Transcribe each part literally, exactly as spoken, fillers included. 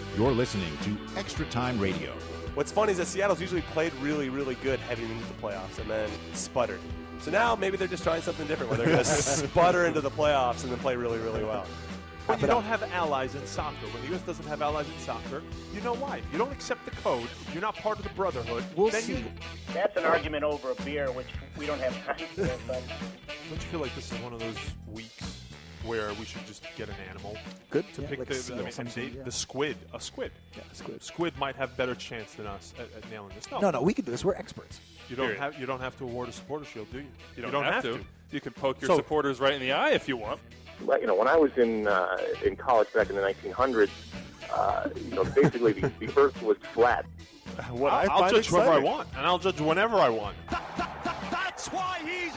You're listening to Extra Time Radio. What's funny is that Seattle's usually played really, really good heading into the playoffs and then sputtered. So now maybe they're just trying something different where they're going to sputter into the playoffs and then play really, really well. When you don't have allies in soccer, when the U S doesn't have allies in soccer, you know why. If you don't accept the code, you're not part of the brotherhood. We'll then see. You... That's an argument over a beer, which we don't have time for. But Don't you feel like this is one of those weeks where we should just get an animal Good. to Yeah, pick like the, seal, I mean, something, the, yeah. the squid? A squid. Yeah, squid. Squid might have better chance than us at, at nailing this. No, No, no, we can do this. We're experts. you don't Period. have you don't have to award a supporter shield, do you? You don't, have, to. You can poke your So- supporters right in the eye if you want. Like, you know, when I was in uh, in college back in the nineteen hundreds, uh, you know, basically the, the Earth was flat. What I I'll, I'll find judge whoever I exciting. want, and I'll judge whenever I want. That's why he's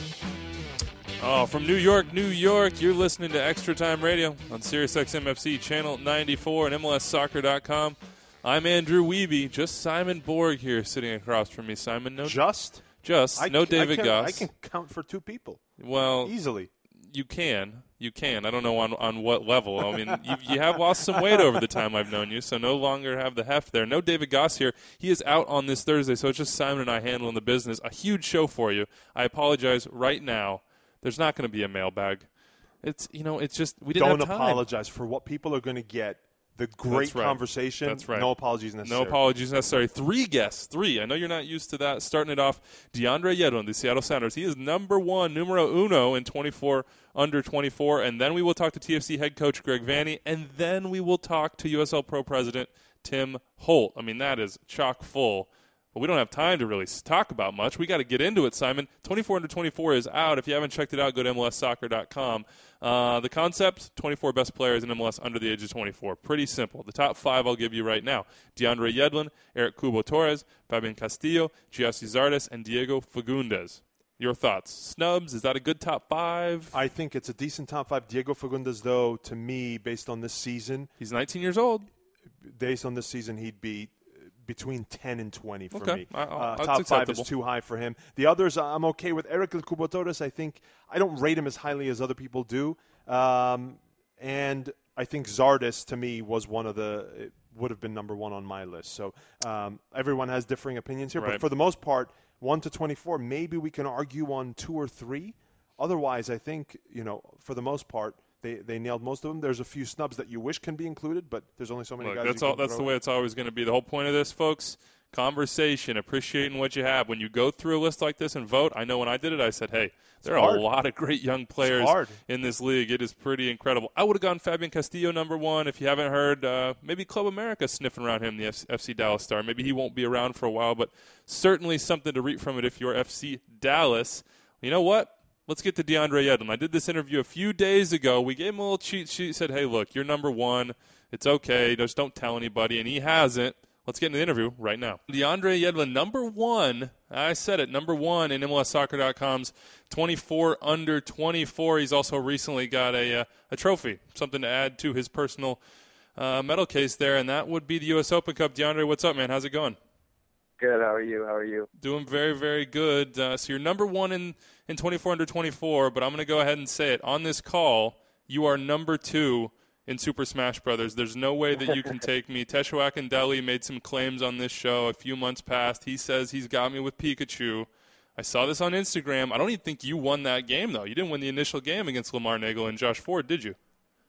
here. Oh, from New York, New York, you're listening to Extra Time Radio on SiriusXM F C Channel ninety-four and M L S Soccer dot com. I'm Andrew Wiebe. Just Simon Borg here sitting across from me. Simon, no, Just, just I, no I David can, Goss. I can count for two people well, easily. you can. You can. I don't know on, on what level. I mean, you, you have lost some weight over the time I've known you, so no longer have the heft there. No David Goss here. He is out on this Thursday, so it's just Simon and I handling the business. A huge show for you. I apologize right now. There's not going to be a mailbag. It's, you know, it's just, we didn't Don't have time. apologize for what people are going to get. The great That's right. conversation. That's right. No apologies necessary. No apologies necessary. Three guests. Three. I know you're not used to that. Starting it off, DeAndre Yedlin, the Seattle Sounders. He is number one, numero uno in twenty-four under twenty-four. And then we will talk to T F C head coach Greg Vanney. And then we will talk to U S L Pro President Tim Holt. I mean, that is chock full. But we don't have time to really talk about much. We got to get into it, Simon. twenty-four under twenty-four is out. If you haven't checked it out, go to M L S Soccer dot com. Uh, the concept, twenty-four best players in M L S under the age of twenty-four. Pretty simple. The top five I'll give you right now. DeAndre Yedlin, Eric Cubo Torres, Fabian Castillo, Giassi Zardes, and Diego Fagundes. Your thoughts? Snubs, is that a good top five? I think it's a decent top five. Diego Fagundes, though, to me, based on this season, He's nineteen years old. based on this season, he'd be between ten and twenty for Okay. me. I- I'll- Uh, that's top five acceptable. is too high for him. The others, I'm okay with. Eric Cubo Torres, I think I don't rate him as highly as other people do. Um, and I think Zardes, to me, was one of the – would have been number one on my list. So um, everyone has differing opinions here. Right. But for the most part, one to twenty-four, maybe we can argue on two or three. Otherwise, I think, you know, for the most part, They they nailed most of them. There's a few snubs that you wish can be included, but there's only so many Look, guys. that's you all. can That's throw the way in. it's always going to be. The whole point of this, folks, conversation, appreciating what you have. When you go through a list like this and vote, I know when I did it, I said, hey, there are hard. a lot of great young players hard. in this league. It is pretty incredible. I would have gone Fabian Castillo number one. If you haven't heard, uh, maybe Club America sniffing around him, the F- FC Dallas star. Maybe he won't be around for a while, but certainly something to reap from it if you're F C Dallas. You know what? Let's get to DeAndre Yedlin. I did this interview a few days ago. We gave him a little cheat sheet, said, hey, look, you're number one. It's okay. Just don't tell anybody. And he hasn't. Let's get into the interview right now. DeAndre Yedlin, number one. I said it, number one in M L S Soccer dot com's twenty-four under twenty-four. He's also recently got a uh, a trophy, something to add to his personal uh, medal case there, and that would be the U S Open Cup. DeAndre, what's up, man? How's it going? Good. How are you? How are you? Doing very, very good. Uh, so you're number one in, in twenty-four under twenty-four, but I'm going to go ahead and say it. On this call, you are number two in Super Smash Brothers. There's no way that you can take me. Tesho Akindele made some claims on this show a few months past. He says he's got me with Pikachu. I saw this on Instagram. I don't even think you won that game, though. You didn't win the initial game against Lamar Nagel and Josh Ford, did you?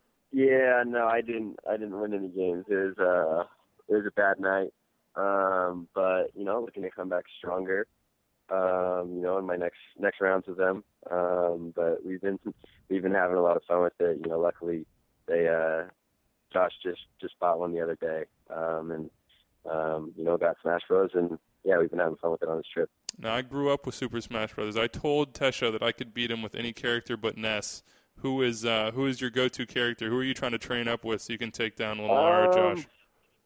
Yeah, no, I didn't. I didn't win any games. It was uh, it was a bad night. Um, but you know, looking to come back stronger. Um, you know, in my next next rounds with them. Um, but we've been we've been having a lot of fun with it. You know, luckily they uh, Josh just just bought one the other day, um, and um, you know, got Smash Bros. And yeah, we've been having fun with it on this trip. Now, I grew up with Super Smash Brothers. I told Tesha that I could beat him with any character but Ness. Who is uh, who is your go-to character? Who are you trying to train up with so you can take down Lamar or Um, Josh?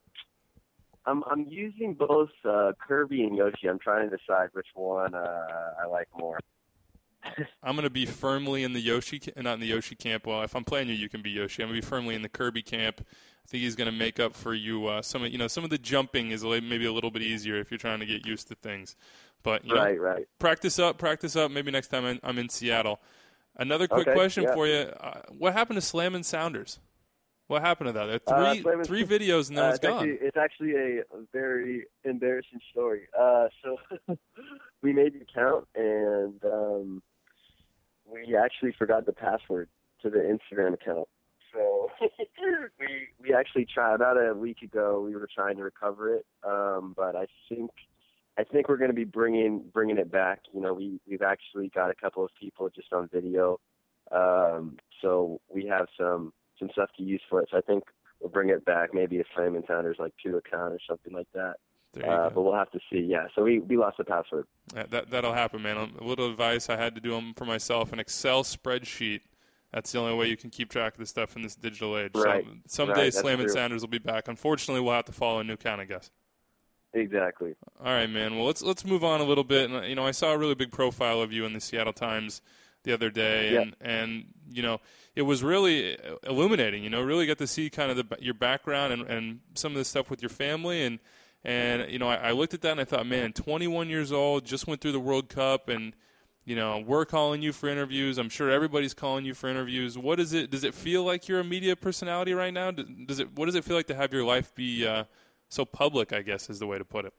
I'm I'm using both uh, Kirby and Yoshi. I'm trying to decide which one uh, I like more. I'm going to be firmly in the Yoshi, ca- not in the Yoshi camp. Well, if I'm playing you, you can be Yoshi. I'm going to be firmly in the Kirby camp. I think he's going to make up for you. Uh, some, of, you know, some of the jumping is a li- maybe a little bit easier if you're trying to get used to things. But you Right, know, right. practice up, practice up. Maybe next time I'm, I'm in Seattle. Another quick Okay, question yeah. for you: uh, what happened to Slam and Sounders? What happened to that? There Uh, are three Slam and- three videos and then Uh, it's it's, gone. actually, it's actually a very embarrassing story. Uh, so we made the account, and um, we actually forgot the password to the Instagram account. So we we actually tried about a week ago. We were trying to recover it, um, but I think I think we're going to be bringing bringing it back. You know, we we've actually got a couple of people just on video, um, so we have some some stuff to use for it. So I think we'll bring it back. Maybe a Flamin' Sounders like two account or something like that. There you Uh, go. but we'll have to see. Yeah. So we we lost the password. Yeah, that that'll happen, man. A little advice I had to do them for myself: an Excel spreadsheet. That's the only way you can keep track of this stuff in this digital age. Right. So someday Right, that's Slam and true. Sanders will be back. Unfortunately, we'll have to follow a new count, I guess. Exactly. All right, man. Well, let's let's move on a little bit. And, you know, I saw a really big profile of you in the Seattle Times the other day, Yeah. and and you know, it was really illuminating. You know, really got to see kind of the, your background and, and some of the stuff with your family, and and you know, I, I looked at that and I thought, man, twenty-one years old, just went through the World Cup, and you know, we're calling you for interviews. I'm sure everybody's calling you for interviews. What is it? Does it feel like you're a media personality right now? Does it? What does it feel like to have your life be uh, so public, I guess is the way to put it?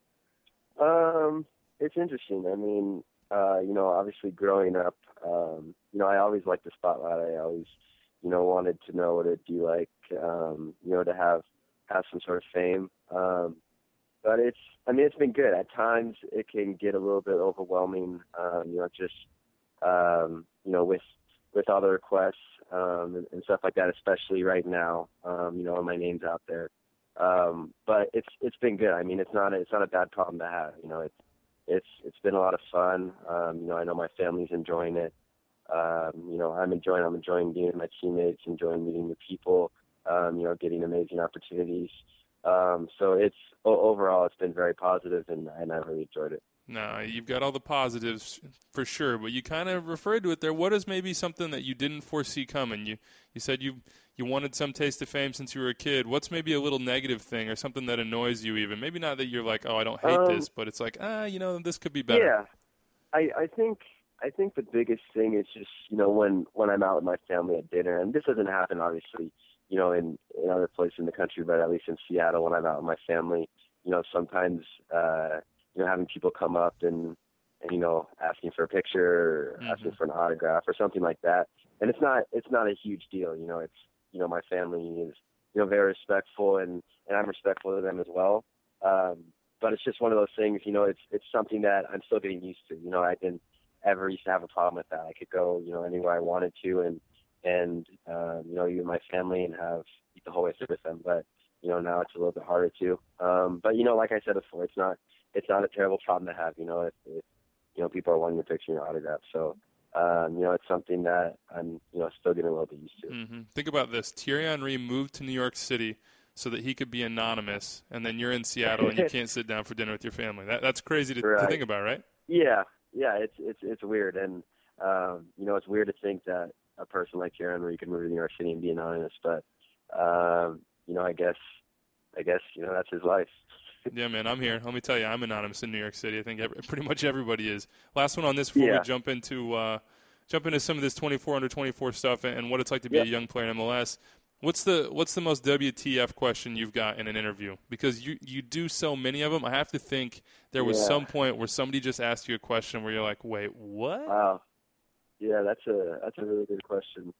Um, it's interesting. I mean, uh, you know, obviously growing up, um, you know, I always liked the spotlight. I always, you know, wanted to know what it'd be like, um, you know, to have, have some sort of fame. Um, but it's, I mean, it's been good. At times it can get a little bit overwhelming, um, you know, just, um, you know, with, with all the requests, um, and, and stuff like that, especially right now, um, you know, my name's out there. Um, but it's, it's been good. I mean, it's not, a, it's not a bad problem to have, you know, it's, it's, it's been a lot of fun. Um, you know, I know my family's enjoying it. Um, you know, I'm enjoying, I'm enjoying being with my teammates, enjoying meeting new people, um, you know, getting amazing opportunities. Um, so it's o- overall, it's been very positive, and, and I really enjoyed it. No, you've got all the positives for sure, but you kind of referred to it there. What is maybe something that you didn't foresee coming? You you said you you wanted some taste of fame since you were a kid. What's maybe a little negative thing or something that annoys you even? Maybe not that you're like, oh, I don't hate Um, this, but it's like, ah, you know, this could be better. Yeah, I, I think I think the biggest thing is just, you know, when when I'm out with my family at dinner, and this doesn't happen obviously, you know, in, in other places in the country, but at least in Seattle, when I'm out with my family, you know, sometimes, uh, you know, having people come up and, and, you know, asking for a picture or Mm-hmm. asking for an autograph or something like that. And it's not, it's not a huge deal. You know, it's, you know, my family is, you know, very respectful, and, and I'm respectful of them as well. Um, but it's just one of those things, you know, it's, it's something that I'm still getting used to. You know, I didn't ever used to have a problem with that. I could go, you know, anywhere I wanted to, and, and, um, you know, even my family, and have eat the whole way through with them. But, you know, now it's a little bit harder to. Um, but, you know, like I said before, it's not, it's not a terrible problem to have, you know, if, if you know, people are wanting your picture and your autograph. So, um, you know, it's something that I'm, you know, still getting a little bit used to. Mm-hmm. Think about this. Thierry Henry moved to New York City so that he could be anonymous, and then you're in Seattle and you can't sit down for dinner with your family. That, that's crazy to, Right. to think about, right? Yeah, yeah, it's it's it's weird, and um, you know, it's weird to think that a person like Thierry Henry could move to New York City and be anonymous. But um, you know, I guess, I guess you know that's his life. Yeah, man, I'm here. Let me tell you, I'm anonymous in New York City. I think every, pretty much everybody is. Last one on this before Yeah. we jump into uh, jump into some of this twenty-four under twenty-four stuff and, and what it's like to be Yeah. a young player in M L S. What's the what's the most W T F question you've got in an interview? Because you, you do so many of them. I have to think there was Yeah. some point where somebody just asked you a question where you're like, wait, what? Wow. Yeah, that's a that's a really good question.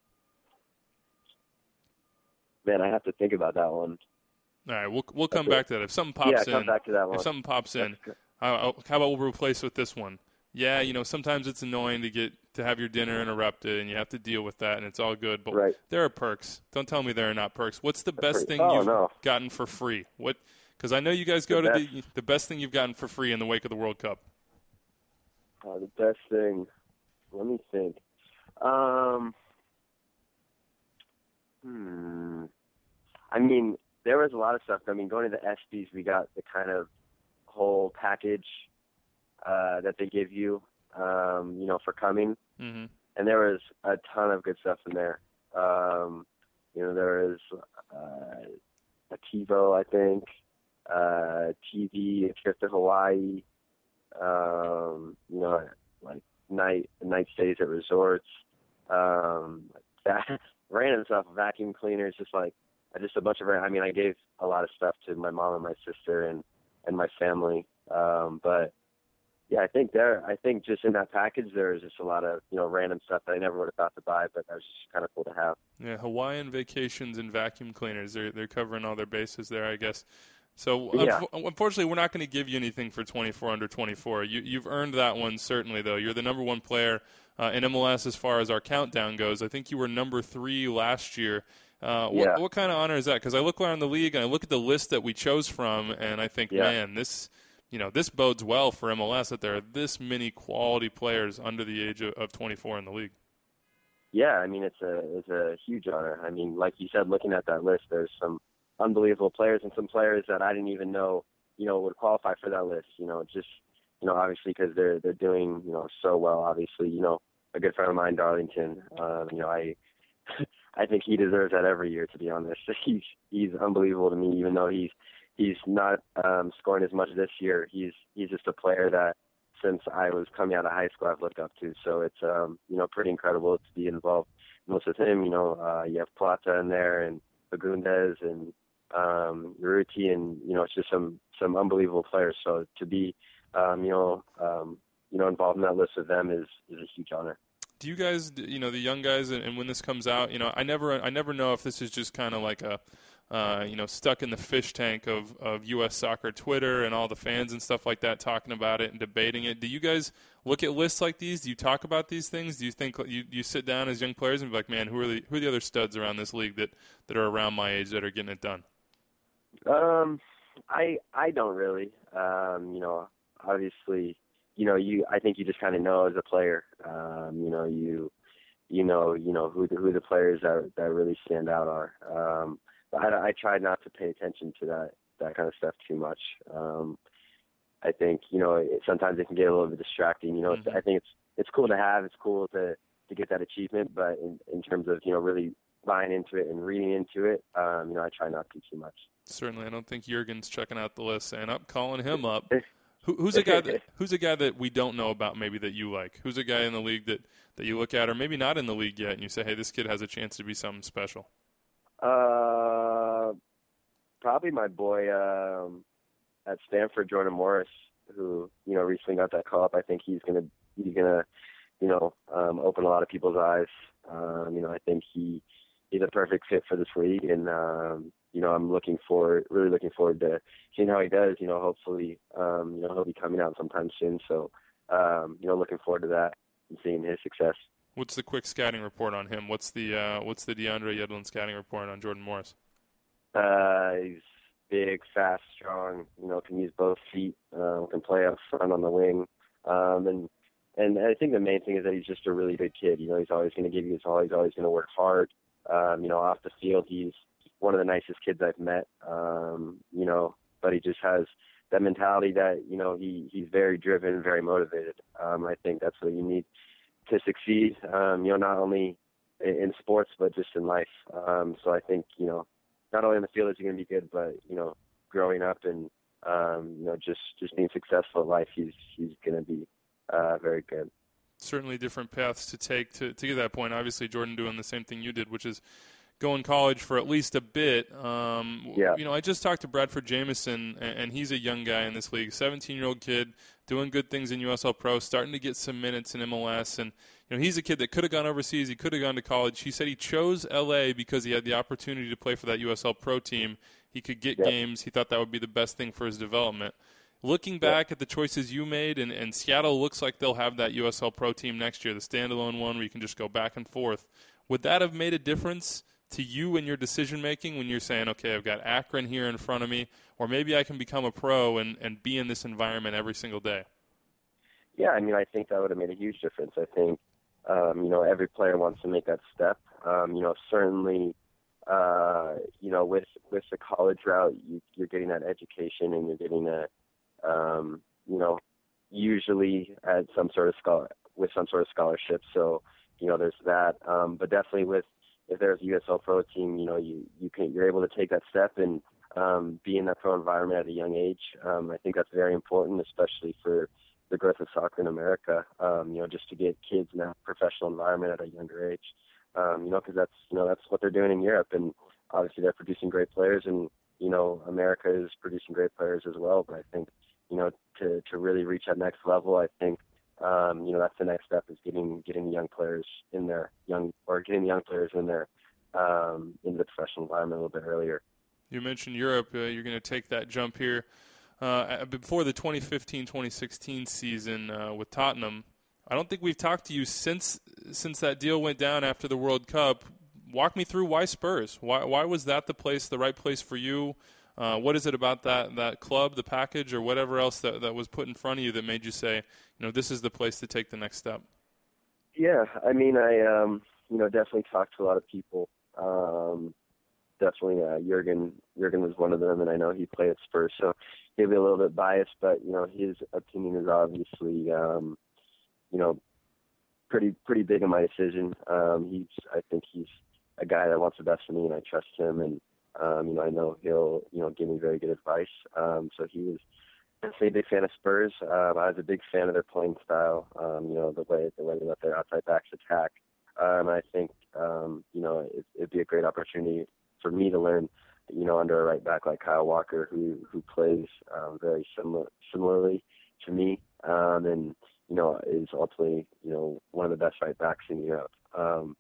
Man, I have to think about that one. All right, we'll we'll come Okay. back to that. If something pops Yeah, in, come back to that one. if something pops in, That's good. how, how about we'll replace with this one? Yeah, you know, sometimes it's annoying to get to have your dinner interrupted, and you have to deal with that, and it's all good. But Right. there are perks. Don't tell me there are not perks. What's the best Perks. thing Oh, you've no. gotten for free? What? Because I know you guys go The to best. the the best thing you've gotten for free in the wake of the World Cup. Uh, the best thing. Let me think. Um. Hmm. I mean, there was a lot of stuff. I mean, going to the ESPYs, we got the kind of whole package uh, that they give you, um, you know, for coming. Mm-hmm. And there was a ton of good stuff in there. Um, you know, there was uh, a TiVo, I think, uh, T V, a trip to Hawaii, um, you know, like night night stays at resorts, um, that random stuff, vacuum cleaners, just like just a bunch of, I mean, I gave a lot of stuff to my mom and my sister and, and my family. Um, but yeah, I think there, I think just in that package, there's just a lot of, you know, random stuff that I never would have thought to buy, but that was just kind of cool to have. Yeah, Hawaiian vacations and vacuum cleaners. They're, they're covering all their bases there, I guess. So, yeah. unf- unfortunately, we're not going to give you anything for twenty-four under twenty-four. You, you've earned that one, certainly, though. You're the number one player uh, in M L S as far as our countdown goes. I think you were number three last year. Uh, what, yeah. what kind of honor is that? Because I look around the league and I look at the list that we chose from, and I think, yeah. man, this, you know, this bodes well for M L S that there are this many quality players under the age of, of twenty-four in the league. Yeah, I mean, it's a it's a huge honor. I mean, like you said, looking at that list, there's some unbelievable players and some players that I didn't even know, you know, would qualify for that list. You know, just, you know, obviously because they're they're doing, you know, so well. Obviously, you know, a good friend of mine, Darlington. Um, you know, I I think he deserves that every year. To be honest, he's he's unbelievable to me. Even though he's he's not um, scoring as much this year, he's he's just a player that since I was coming out of high school I've looked up to. So it's um, you know, pretty incredible to be involved most with him. You know, uh, you have Plata in there and Fagundes and um, Urruti, and you know, it's just some some unbelievable players. So to be um, you know um, you know involved in that list with them is is a huge honor. Do you guys, you know, the young guys, and when this comes out, you know, I never, I never know if this is just kind of like a, uh, you know, stuck in the fish tank of, of U S Soccer Twitter and all the fans and stuff like that talking about it and debating it. Do you guys look at lists like these? Do you talk about these things? Do you think you, you sit down as young players and be like, man, who are the who are the other studs around this league that, that are around my age that are getting it done? Um, I I don't really. Um, you know, obviously. You know, you. I think you just kind of know as a player. Um, you know, you, you know, you know who the, who the players that that really stand out are. Um, but I, I try not to pay attention to that that kind of stuff too much. Um, I think you know it, sometimes it can get a little bit distracting. You know, Mm-hmm. it's, I think it's it's cool to have. It's cool to to get that achievement. But in, in terms of you know really buying into it and reading into it, um, you know, I try not to too much. Certainly, I don't think Jurgen's checking out the list and up calling him up. Who, who's a guy that who's a guy that we don't know about maybe that you like? Who's a guy in the league that, that you look at, or maybe not in the league yet, and you say, hey, this kid has a chance to be something special? Uh, probably my boy um, at Stanford, Jordan Morris, who you know recently got that call up. I think he's gonna he's gonna you know um, open a lot of people's eyes. Um, you know, I think he he's a perfect fit for this league, and um, you know, I'm looking forward, really looking forward to seeing how he does. You know, hopefully, um, you know, he'll be coming out sometime soon. So, um, you know, looking forward to that and seeing his success. What's the quick scouting report on him? What's the uh, what's the DeAndre Yedlin scouting report on Jordan Morris? Uh, he's big, fast, strong. You know, can use both feet. Uh, can play up front on the wing. Um, and and I think the main thing is that he's just a really good kid. You know, he's always going to give you his all. He's always going to work hard. Um, you know, off the field, he's one of the nicest kids I've met, um, you know, but he just has that mentality that, you know, he, he's very driven, very motivated. Um, I think that's what you need to succeed, um, you know, not only in, in sports, but just in life. Um, so I think, you know, not only in the field is he going to be good, but, you know, growing up and, um, you know, just, just being successful in life, he's, he's going to be uh, very good. Certainly different paths to take to, to get that point. Obviously, Jordan doing the same thing you did, which is going college for at least a bit. Um, yeah. You know, I just talked to Bradford Jameson, and, and he's a young guy in this league, seventeen-year-old kid, doing good things in U S L Pro, starting to get some minutes in M L S. And, you know, he's a kid that could have gone overseas. He could have gone to college. He said he chose L A because he had the opportunity to play for that U S L Pro team. He could get yeah. games. He thought that would be the best thing for his development. Looking back yeah. at the choices you made, and, and Seattle looks like they'll have that U S L Pro team next year, the standalone one where you can just go back and forth. Would that have made a difference to you in your decision-making when you're saying, okay, I've got Akron here in front of me, or maybe I can become a pro and, and be in this environment every single day? Yeah, I mean, I think that would have made a huge difference. I think, um, you know, every player wants to make that step. Um, you know, certainly, uh, you know, with with the college route, you, you're getting that education and you're getting that, um, you know, usually at some sort of scholar with some sort of scholarship. So, you know, there's that. Um, but definitely with if there's a U S L Pro team, you know, you, you can, you're able to take that step and um, be in that pro environment at a young age. Um, I think that's very important, especially for the growth of soccer in America, um, you know, just to get kids in that professional environment at a younger age, um, you know, because that's, you know, that's what they're doing in Europe. And obviously they're producing great players, and you know America is producing great players as well. But I think you know to to really reach that next level, I think um, you know that's the next step is getting getting the young players in there, young or getting the young players in there um, into the professional environment a little bit earlier. You mentioned Europe. Uh, you're going to take that jump here uh, before the twenty fifteen twenty sixteen season uh, with Tottenham. I don't think we've talked to you since since that deal went down after the World Cup. Walk me through why Spurs. Why why was that the place, the right place for you? Uh, what is it about that that club, the package, or whatever else that, that was put in front of you that made you say, you know, this is the place to take the next step? Yeah, I mean, I um, you know definitely talked to a lot of people. Um, definitely, uh, Jurgen Jurgen was one of them, and I know he played at Spurs, so he'll be a little bit biased, but you know his opinion is obviously um, you know pretty pretty big in my decision. Um, he's I think he's a guy that wants the best for me, and I trust him, and um, you know I know he'll you know give me very good advice. Um, so he was definitely a big fan of Spurs. Um, I was a big fan of their playing style. Um, you know the way the way they let their outside backs attack. Um, I think um, you know it, it'd be a great opportunity for me to learn, you know, under a right back like Kyle Walker, who who plays um, very similar similarly to me, um, and you know is ultimately you know one of the best right backs in Europe. Um,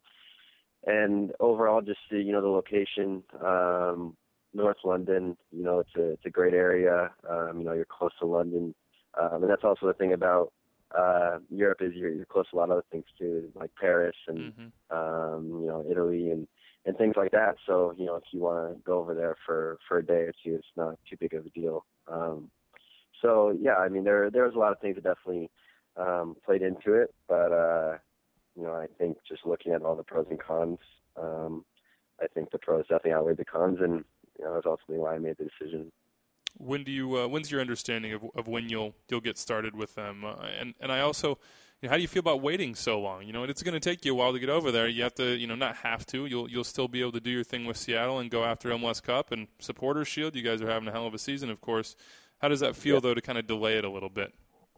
and overall, just the, you know the location, um, North London, you know it's a it's a great area. Um, you know you're close to London, um, and that's also the thing about uh, Europe is you're, you're close to a lot of other things too, like Paris and Mm-hmm. um, you know Italy and. and things like that. So, you know, if you want to go over there for, for a day or two, it's not too big of a deal. Um, so, yeah, I mean, there there was a lot of things that definitely um, played into it. But, uh, you know, I think just looking at all the pros and cons, um, I think the pros definitely outweighed the cons. And, you know, that's ultimately why I made the decision. When do you? Uh, when's your understanding of, of when you'll you'll get started with them? Uh, and and I also, you know, how do you feel about waiting so long? You know, it's going to take you a while to get over there. You have to, you know, not have to. You'll you'll still be able to do your thing with Seattle and go after M L S Cup and Supporters Shield. You guys are having a hell of a season, of course. How does that feel, yeah. though, to kind of delay it a little bit?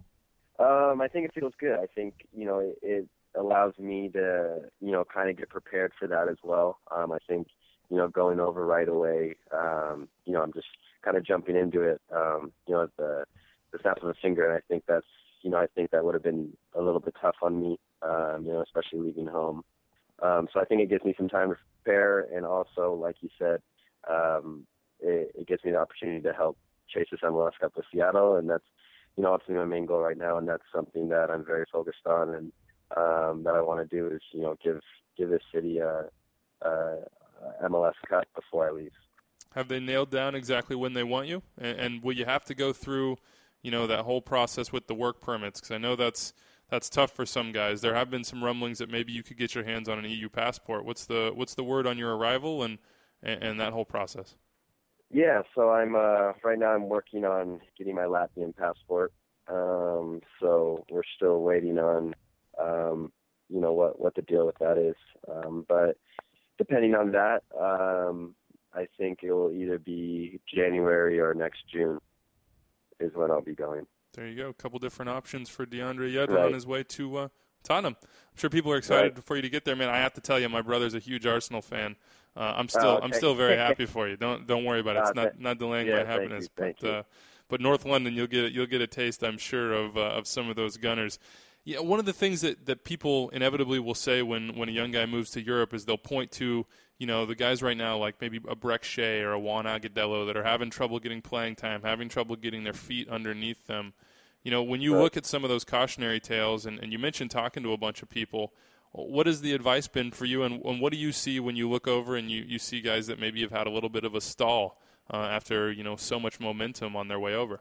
Um, I think it feels good. I think you know it, it allows me to you know kind of get prepared for that as well. Um, I think you know going over right away. Um, you know, I'm just kind of jumping into it, um, you know, at the, the snap of a finger. And I think that's, you know, I think that would have been a little bit tough on me, um, you know, especially leaving home. Um, so I think it gives me some time to prepare. And also, like you said, um, it, it gives me the opportunity to help chase this M L S Cup with Seattle. And that's, you know, obviously my main goal right now. And that's something that I'm very focused on and um, that I want to do is, you know, give, give this city a, a M L S Cup before I leave. Have they nailed down exactly when they want you? And, and will you have to go through, you know, that whole process with the work permits? Because I know that's that's tough for some guys. There have been some rumblings that maybe you could get your hands on an E U passport. What's the what's the word on your arrival and and, and that whole process? Yeah, so I'm uh, right now I'm working on getting my Latvian passport. Um, so we're still waiting on, um, you know, what what the deal with that is. Um, but depending on that. Um, I think it will either be January or next June is when I'll be going. There you go. A couple different options for DeAndre Yedlin right. on his way to uh, Tottenham. I'm sure people are excited right. for you to get there, man. I have to tell you, my brother's a huge Arsenal fan. Uh, I'm still oh, okay. I'm still very happy for you. Don't don't worry about it. It's uh, not not delaying yeah, my happiness. Thank but you. Uh, but North London, you'll get you'll get a taste, I'm sure, of uh, of some of those Gunners. Yeah, one of the things that, that people inevitably will say when, when a young guy moves to Europe is they'll point to, you know, the guys right now like maybe a Breck Shea or a Juan Agudelo that are having trouble getting playing time, having trouble getting their feet underneath them. You know, when you right. look at some of those cautionary tales, and, and you mentioned talking to a bunch of people, what has the advice been for you, and, and what do you see when you look over and you, you see guys that maybe have had a little bit of a stall uh, after, you know, so much momentum on their way over?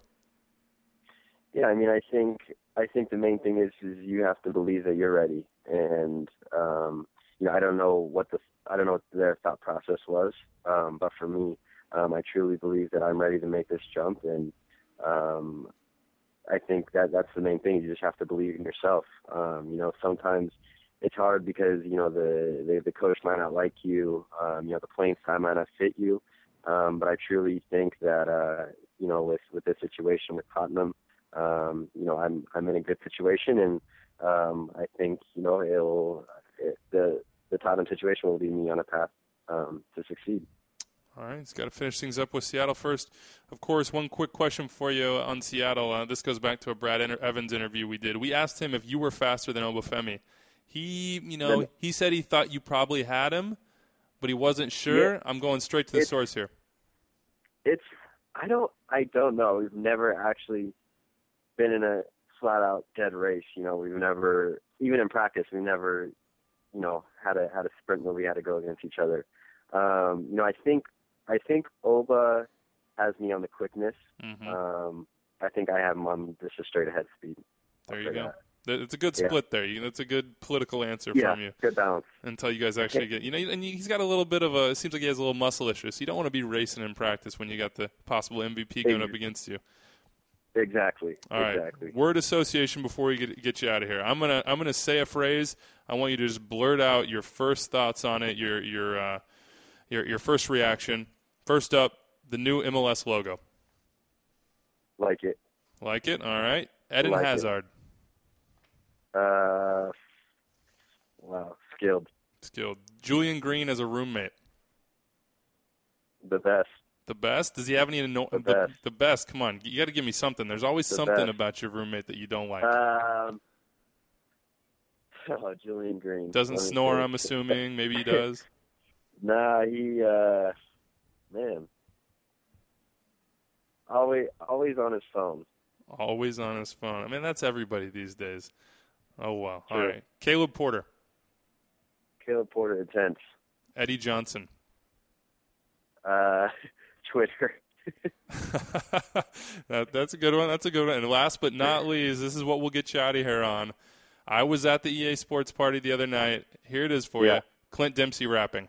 Yeah, I mean, I think I think the main thing is is you have to believe that you're ready, and um, you know, I don't know what the I don't know what their thought process was, um, but for me, um, I truly believe that I'm ready to make this jump, and um, I think that that's the main thing. You just have to believe in yourself. Um, you know, sometimes it's hard because you know the the, the coach might not like you, um, you know, the playing style might not fit you, um, but I truly think that uh, you know, with with this situation with Tottenham. Um, you know, I'm I'm in a good situation, and um, I think you know it'll it, the the Tottenham situation will lead me on a path um, to succeed. All right, he's got to finish things up with Seattle first. Of course, one quick question for you on Seattle. Uh, this goes back to a Brad Evans interview we did. We asked him if you were faster than Obafemi. He, you know, he said he thought you probably had him, but he wasn't sure. Yeah. I'm going straight to the it's, source here. It's I don't I don't know. We've never actually been in a flat out dead race. You know, we've never, even in practice, we never, you know, had a had a sprint where we had to go against each other. Um, you know, I think. I think Oba has me on the quickness. Mm-hmm. Um, I think I have him on just a straight ahead speed. There you go. That. It's a good split yeah. there. That's a good political answer yeah, from you. Good balance. Until you guys actually get, you know, and he's got a little bit of a, it seems like he has a little muscle issue. So you don't want to be racing in practice when you got the possible M V P going up against you. Exactly. All right. Exactly. Word association before we get get you out of here. I'm gonna I'm gonna say a phrase. I want you to just blurt out your first thoughts on it. Your your uh, your your first reaction. First up, the new M L S logo. Like it. Like it? All right. Eden like Hazard. It. Uh, wow. Skilled. Skilled. Julian Green as a roommate. The best. The best? Does he have any? No- the, the best. The best. Come on. You got to give me something. There's always the something best. about your roommate that you don't like. Um, oh, Julian Green. Doesn't snore, I'm assuming. Maybe he does. Nah, he, uh, man. Always, always on his phone. Always on his phone. I mean, that's everybody these days. Oh, wow. Sure. All right. Caleb Porter. Caleb Porter, intense. Eddie Johnson. Uh, Twitter. that, that's a good one. That's a good one. And last but not least, this is what we'll get you out of here on. I was at the E A Sports party the other night. Here it is for yeah. you. Clint Dempsey rapping.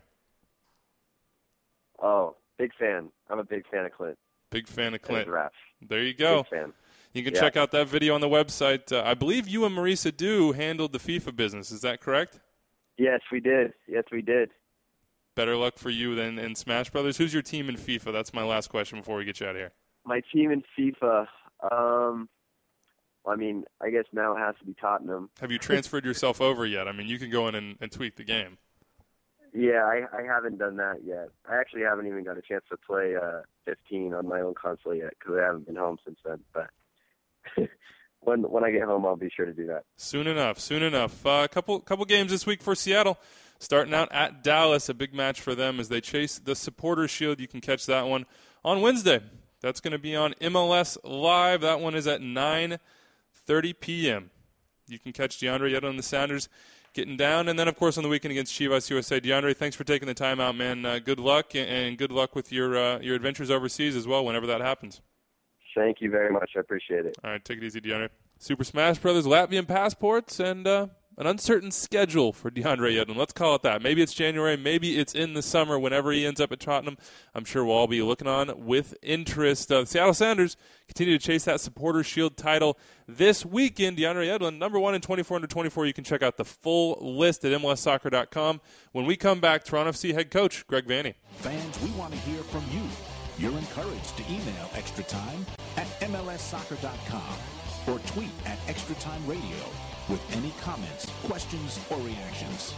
Oh, big fan. I'm a big fan of Clint. Big fan of Clint. Raps. There you go. Big fan. You can yeah. check out that video on the website. Uh, I believe you and Marisa Dew handled the FIFA business. Is that correct? Yes, we did. Yes, we did. Better luck for you than in Smash Brothers. Who's your team in FIFA? That's my last question before we get you out of here. My team in FIFA, um, I mean, I guess now it has to be Tottenham. Have you transferred yourself over yet? I mean, you can go in and, and tweak the game. Yeah, I, I haven't done that yet. I actually haven't even got a chance to play uh, fifteen on my own console yet because I haven't been home since then. But when when I get home, I'll be sure to do that. Soon enough, soon enough. A uh, couple couple games this week for Seattle. Starting out at Dallas, a big match for them as they chase the Supporters Shield. You can catch that one on Wednesday. That's going to be on M L S Live. That one is at nine thirty p.m. You can catch DeAndre Yedlin and the Sounders getting down. And then, of course, on the weekend against Chivas U S A. DeAndre, thanks for taking the time out, man. Uh, good luck, and good luck with your uh, your adventures overseas as well whenever that happens. Thank you very much. I appreciate it. All right, take it easy, DeAndre. Super Smash Brothers, Latvian passports, and uh, an uncertain schedule for DeAndre Yedlin. Let's call it that. Maybe it's January. Maybe it's in the summer whenever he ends up at Tottenham. I'm sure we'll all be looking on with interest. Uh, the Seattle Sounders continue to chase that Supporters Shield title this weekend. DeAndre Yedlin, number one in twenty-four under twenty-four. You can check out the full list at M L S soccer dot com. When we come back, Toronto F C head coach Greg Vanney. Fans, we want to hear from you. You're encouraged to email Extra Time at M L S soccer dot com or tweet at Extra Time Radio with any comments, questions, or reactions.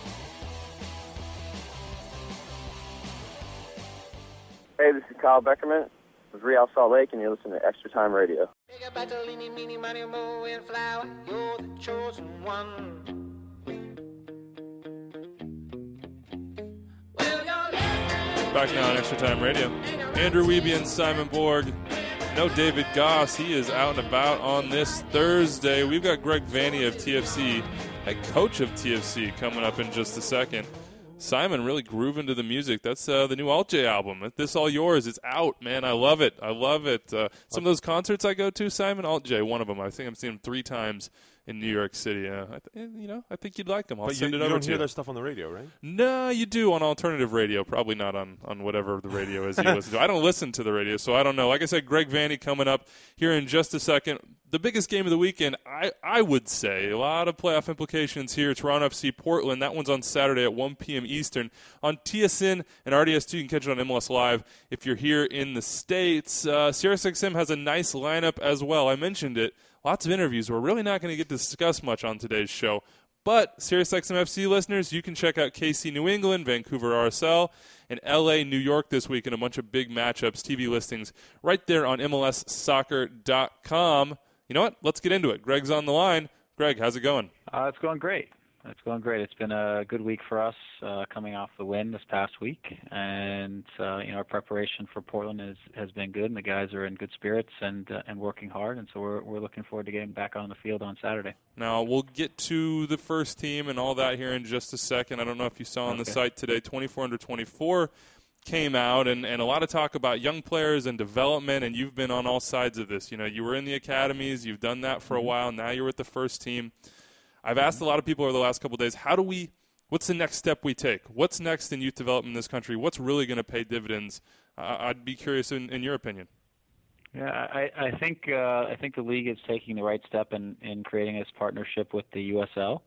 Hey, this is Kyle Beckerman with Real Salt Lake, and you're listening to Extra Time Radio. Back now on Extra Time Radio. Andrew Wiebe and Simon Borg. No David Goss. He is out and about on this Thursday. We've got Greg Vanney of T F C, head coach of T F C, coming up in just a second. Simon really grooving to the music. That's uh, the new Alt J album. This All Yours. It's out, man. I love it. I love it. Uh, some of those concerts I go to, Simon, Alt J, one of them. I think I've seen him three times in New York City. Uh, I th- you know, I think you'd like them. I'll but send you, it over you don't to hear you. that stuff on the radio, right? No, you do on alternative radio. Probably not on, on whatever the radio is you listen to. I don't listen to the radio, so I don't know. Like I said, Greg Vanney coming up here in just a second. The biggest game of the weekend, I, I would say. A lot of playoff implications here. Toronto F C Portland. That one's on Saturday at one p.m. Eastern. On T S N and R D S two, you can catch it on M L S Live if you're here in the States. Uh, Sirius X M has a nice lineup as well. I mentioned it. Lots of interviews. We're really not going to get to discuss much on today's show. But SiriusXM F C listeners, you can check out K C New England, Vancouver R S L, and L A New York this week in a bunch of big matchups, T V listings, right there on M L S soccer dot com. You know what? Let's get into it. Greg's on the line. Greg, how's it going? Uh, it's going great. It's going great. It's been a good week for us, uh, coming off the win this past week, and uh, you know, our preparation for Portland is, has been good, and the guys are in good spirits and uh, and working hard, and so we're we're looking forward to getting back on the field on Saturday. Now we'll get to the first team and all that here in just a second. I don't know if you saw on okay. the site today, twenty-four under twenty-four came out, and, and a lot of talk about young players and development, and you've been on all sides of this. You know, you were in the academies, you've done that for a while, now you're with the first team. I've asked a lot of people over the last couple of days, how do we, what's the next step we take? What's next in youth development in this country? What's really going to pay dividends? Uh, I'd be curious in, in your opinion. Yeah, I, I think uh, I think the league is taking the right step in, in creating this partnership with the U S L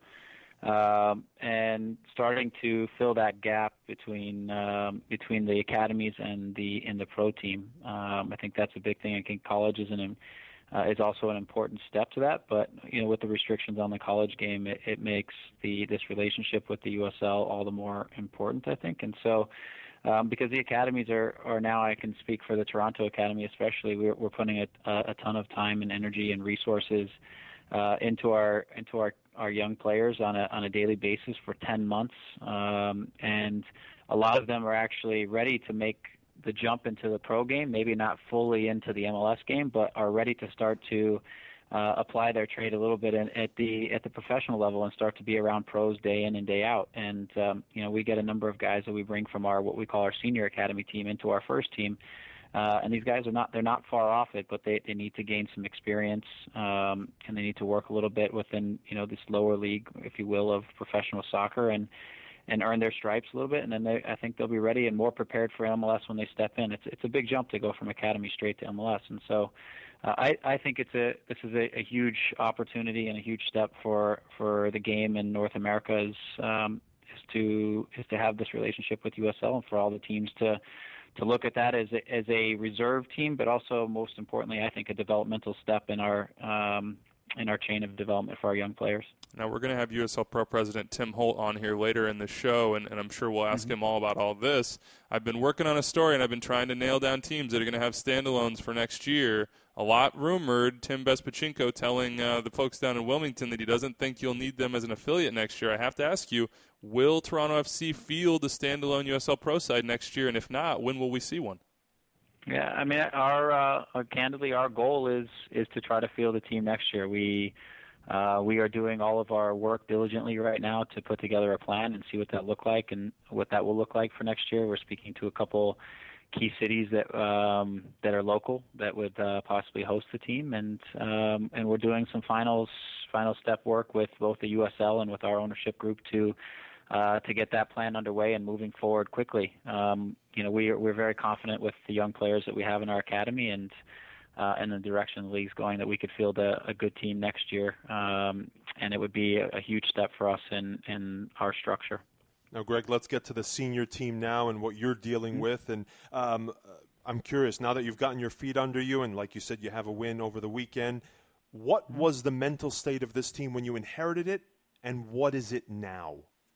um, and starting to fill that gap between um, between the academies and the and the pro team. Um, I think that's a big thing. I think college is an Uh, is also an important step to that, but you know, with the restrictions on the college game, it, it makes the this relationship with the U S L all the more important, I think. And so, um, because the academies are, are now, I can speak for the Toronto Academy especially, we're, we're putting a, a ton of time and energy and resources uh, into our into our, our young players on a on a daily basis for ten months, um, and a lot of them are actually ready to make the jump into the pro game, maybe not fully into the M L S game, but are ready to start to uh, apply their trade a little bit in, at the at the professional level and start to be around pros day in and day out. And um, you know, we get a number of guys that we bring from our what we call our senior academy team into our first team, uh, and these guys are not they're not far off it, but they, they need to gain some experience um, and they need to work a little bit within you know this lower league, if you will, of professional soccer and. and earn their stripes a little bit, and then they, I think they'll be ready and more prepared for M L S when they step in. It's it's a big jump to go from academy straight to M L S, and so uh, I I think it's a this is a, a huge opportunity and a huge step for, for the game in North America is um, is to is to have this relationship with U S L and for all the teams to to look at that as a, as a reserve team, but also most importantly, I think a developmental step in our um, in our chain of development for our young players. Now, we're going to have U S L Pro President Tim Holt on here later in the show, and, and I'm sure we'll ask mm-hmm. him all about all this. I've been working on a story, and I've been trying to nail down teams that are going to have standalones for next year. A lot rumored, Tim Bespachenko telling uh, the folks down in Wilmington that he doesn't think you'll need them as an affiliate next year. I have to ask you, will Toronto F C field a standalone U S L Pro side next year, and if not, when will we see one? Yeah, I mean, our, uh, our candidly, our goal is is to try to field a team next year. We uh, we are doing all of our work diligently right now to put together a plan and see what that look like and what that will look like for next year. We're speaking to a couple key cities that um, that are local that would uh, possibly host the team, and um, and we're doing some finals final step work with both the U S L and with our ownership group to. Uh, to get that plan underway and moving forward quickly. Um, you know, we are, we're very confident with the young players that we have in our academy and uh, and the direction the league's going that we could field a, a good team next year. Um, and it would be a, a huge step for us in, in our structure. Now, Greg, let's get to the senior team now and what you're dealing mm-hmm. with. And um, I'm curious, now that you've gotten your feet under you and, like you said, you have a win over the weekend, what mm-hmm. was the mental state of this team when you inherited it, and what is it now?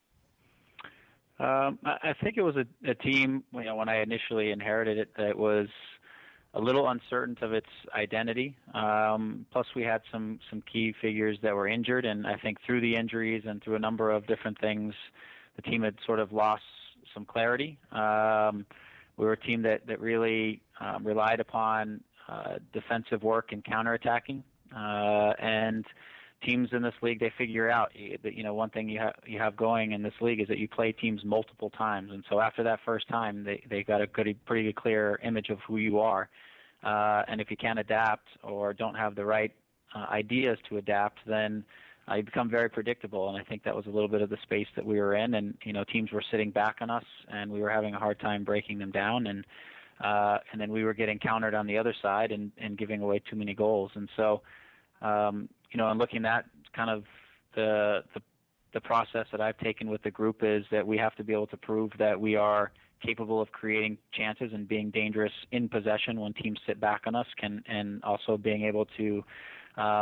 Um, I think it was a, a team, you know, when I initially inherited it, that was a little uncertain of its identity. Um, plus, we had some, some key figures that were injured, and I think through the injuries and through a number of different things, the team had sort of lost some clarity. Um, we were a team that, that really um, relied upon uh, defensive work and counterattacking, uh, and teams in this league, they figure out that, you know, one thing you have you have going in this league is that you play teams multiple times, and so after that first time, they they got a good, pretty clear image of who you are, uh, and if you can't adapt or don't have the right uh, ideas to adapt, then uh, you become very predictable. And I think that was a little bit of the space that we were in, and you know, teams were sitting back on us, and we were having a hard time breaking them down, and uh, and then we were getting countered on the other side and, and giving away too many goals, and so. Um, you know, and looking at kind of the, the the process that I've taken with the group is that we have to be able to prove that we are capable of creating chances and being dangerous in possession when teams sit back on us, can and also being able to um,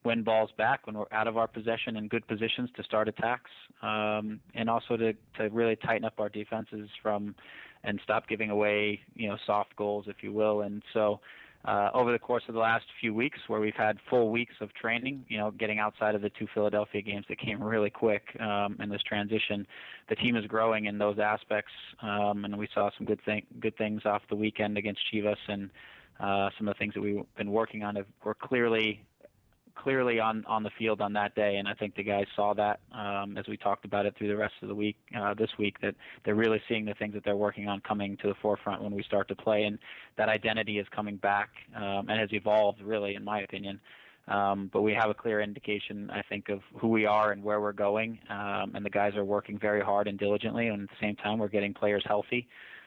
win balls back when we're out of our possession in good positions to start attacks, um, and also to, to really tighten up our defenses from and stop giving away, you know, soft goals, if you will. And so uh, over the course of the last few weeks, where we've had full weeks of training, you know, getting outside of the two Philadelphia games that came really quick um, in this transition, the team is growing in those aspects, um, and we saw some good thing, good things off the weekend against Chivas, and uh, some of the things that we've been working on have, were clearly clearly on, on the field on that day, and I think the guys saw that um, as we talked about it through the rest of the week, uh, this week, that they're really seeing the things that they're working on coming to the forefront when we start to play, and that identity is coming back um, and has evolved, really, in my opinion. Um, but we have a clear indication, I think, of who we are and where we're going, um, and the guys are working very hard and diligently, and at the same time we're getting players healthy.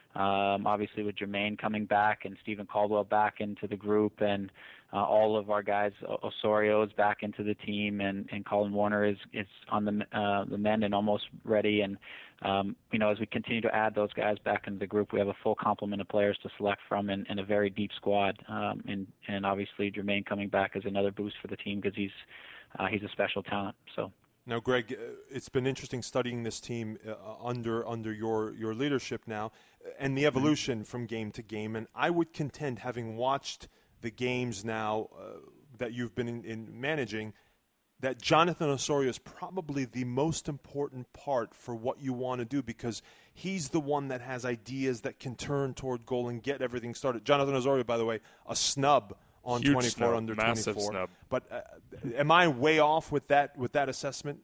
Um, obviously with Jermaine coming back and Stephen Caldwell back into the group, and uh, all of our guys, Osorio is back into the team, and, and Colin Warner is, is on the uh, the mend and almost ready. And um, you know, as we continue to add those guys back into the group, we have a full complement of players to select from, and, and a very deep squad. Um, and and obviously Jermaine coming back is another boost for the team because he's uh, he's a special talent. So. Now, Greg, it's been interesting studying this team uh, under under your, your leadership now, and the evolution mm-hmm. from game to game. And I would contend, having watched the games now uh, that you've been in, in managing, that Jonathan Osorio is probably the most important part for what you want to do, because he's the one that has ideas that can turn toward goal and get everything started. Jonathan Osorio, by the way, a snub on Huge twenty-four snub, under massive twenty-four. Snub. But uh, am I way off with that with that assessment?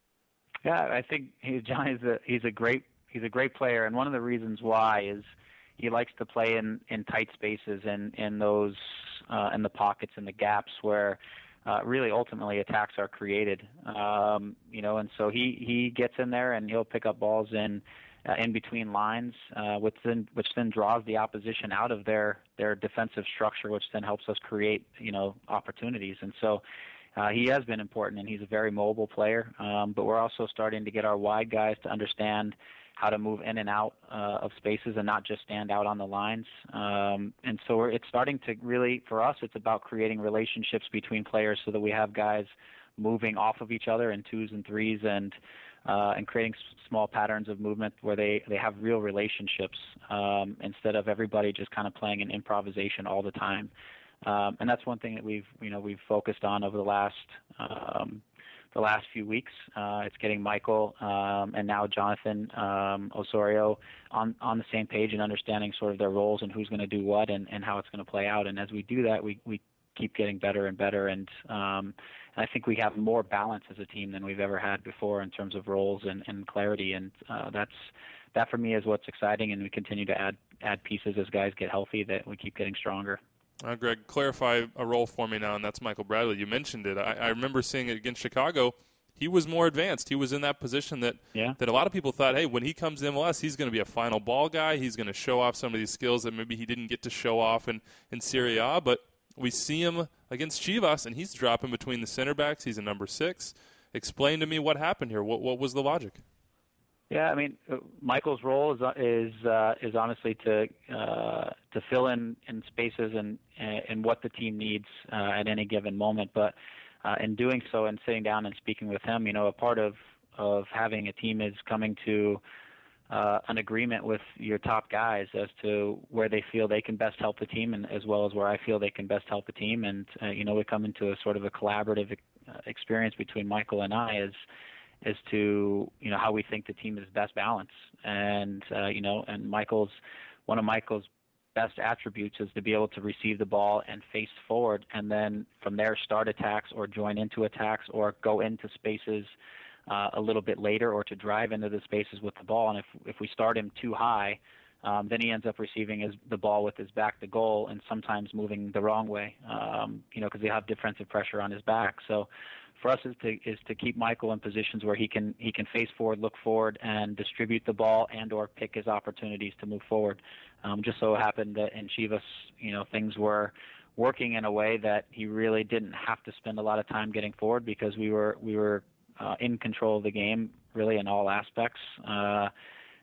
Yeah, I think he, John is a he's a great he's a great player, and one of the reasons why is he likes to play in, in tight spaces and in those uh, in the pockets and the gaps where uh, really ultimately attacks are created. Um, you know, and so he, he gets in there and he'll pick up balls in. Uh, in between lines, uh, which then which then draws the opposition out of their, their defensive structure, which then helps us create, you know, opportunities. And so uh, he has been important, and he's a very mobile player. Um, but we're also starting to get our wide guys to understand how to move in and out uh, of spaces and not just stand out on the lines. Um, and so we're, it's starting to really, for us, it's about creating relationships between players so that we have guys moving off of each other in twos and threes, and Uh, and creating s- small patterns of movement where they, they have real relationships um, instead of everybody just kind of playing an improvisation all the time. Um, and that's one thing that we've you know we've focused on over the last um, the last few weeks. Uh, it's getting Michael um, and now Jonathan um, Osorio on on the same page and understanding sort of their roles and who's going to do what and, and how it's going to play out. And as we do that, we we keep getting better and better, and um, I think we have more balance as a team than we've ever had before in terms of roles and, and clarity, and uh, that's that for me is what's exciting, and we continue to add add pieces as guys get healthy, that we keep getting stronger. Uh, Greg, clarify a role for me now, and that's Michael Bradley. You mentioned it. I, I remember seeing it against Chicago. He was more advanced. He was in that position that yeah. that a lot of people thought, hey, when he comes to M L S, he's going to be a final ball guy. He's going to show off some of these skills that maybe he didn't get to show off in, in Serie A, but we see him against Chivas, and he's dropping between the center backs. He's a number six. Explain to me what happened here. What what was the logic? Yeah, I mean, Michael's role is is uh, is honestly to uh, to fill in, in spaces and and what the team needs uh, at any given moment. But uh, in doing so and sitting down and speaking with him, you know, a part of of having a team is coming to Uh, an agreement with your top guys as to where they feel they can best help the team, and as well as where I feel they can best help the team. And uh, you know, we come into a sort of a collaborative uh, experience between Michael and I as as to you know how we think the team is best balanced. And uh, you know, and Michael's one of Michael's best attributes is to be able to receive the ball and face forward, and then from there start attacks or join into attacks or go into spaces Uh, a little bit later, or to drive into the spaces with the ball. And if if we start him too high, um, then he ends up receiving his, the ball with his back to goal, and sometimes moving the wrong way, um, you know, because they have defensive pressure on his back. So for us is to is to keep Michael in positions where he can he can face forward, look forward, and distribute the ball and or pick his opportunities to move forward. Um, just so happened that in Chivas, you know, things were working in a way that he really didn't have to spend a lot of time getting forward, because we were we were Uh, in control of the game, really, in all aspects. Uh,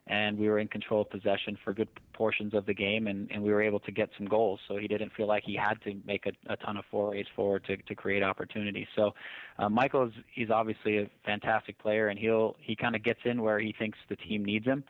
and we were in control of possession for good portions of the game, and, and we were able to get some goals. So he didn't feel like he had to make a, a ton of forays forward to, to create opportunities. So uh, Michael is he's obviously a fantastic player, and he'll he kind of gets in where he thinks the team needs him.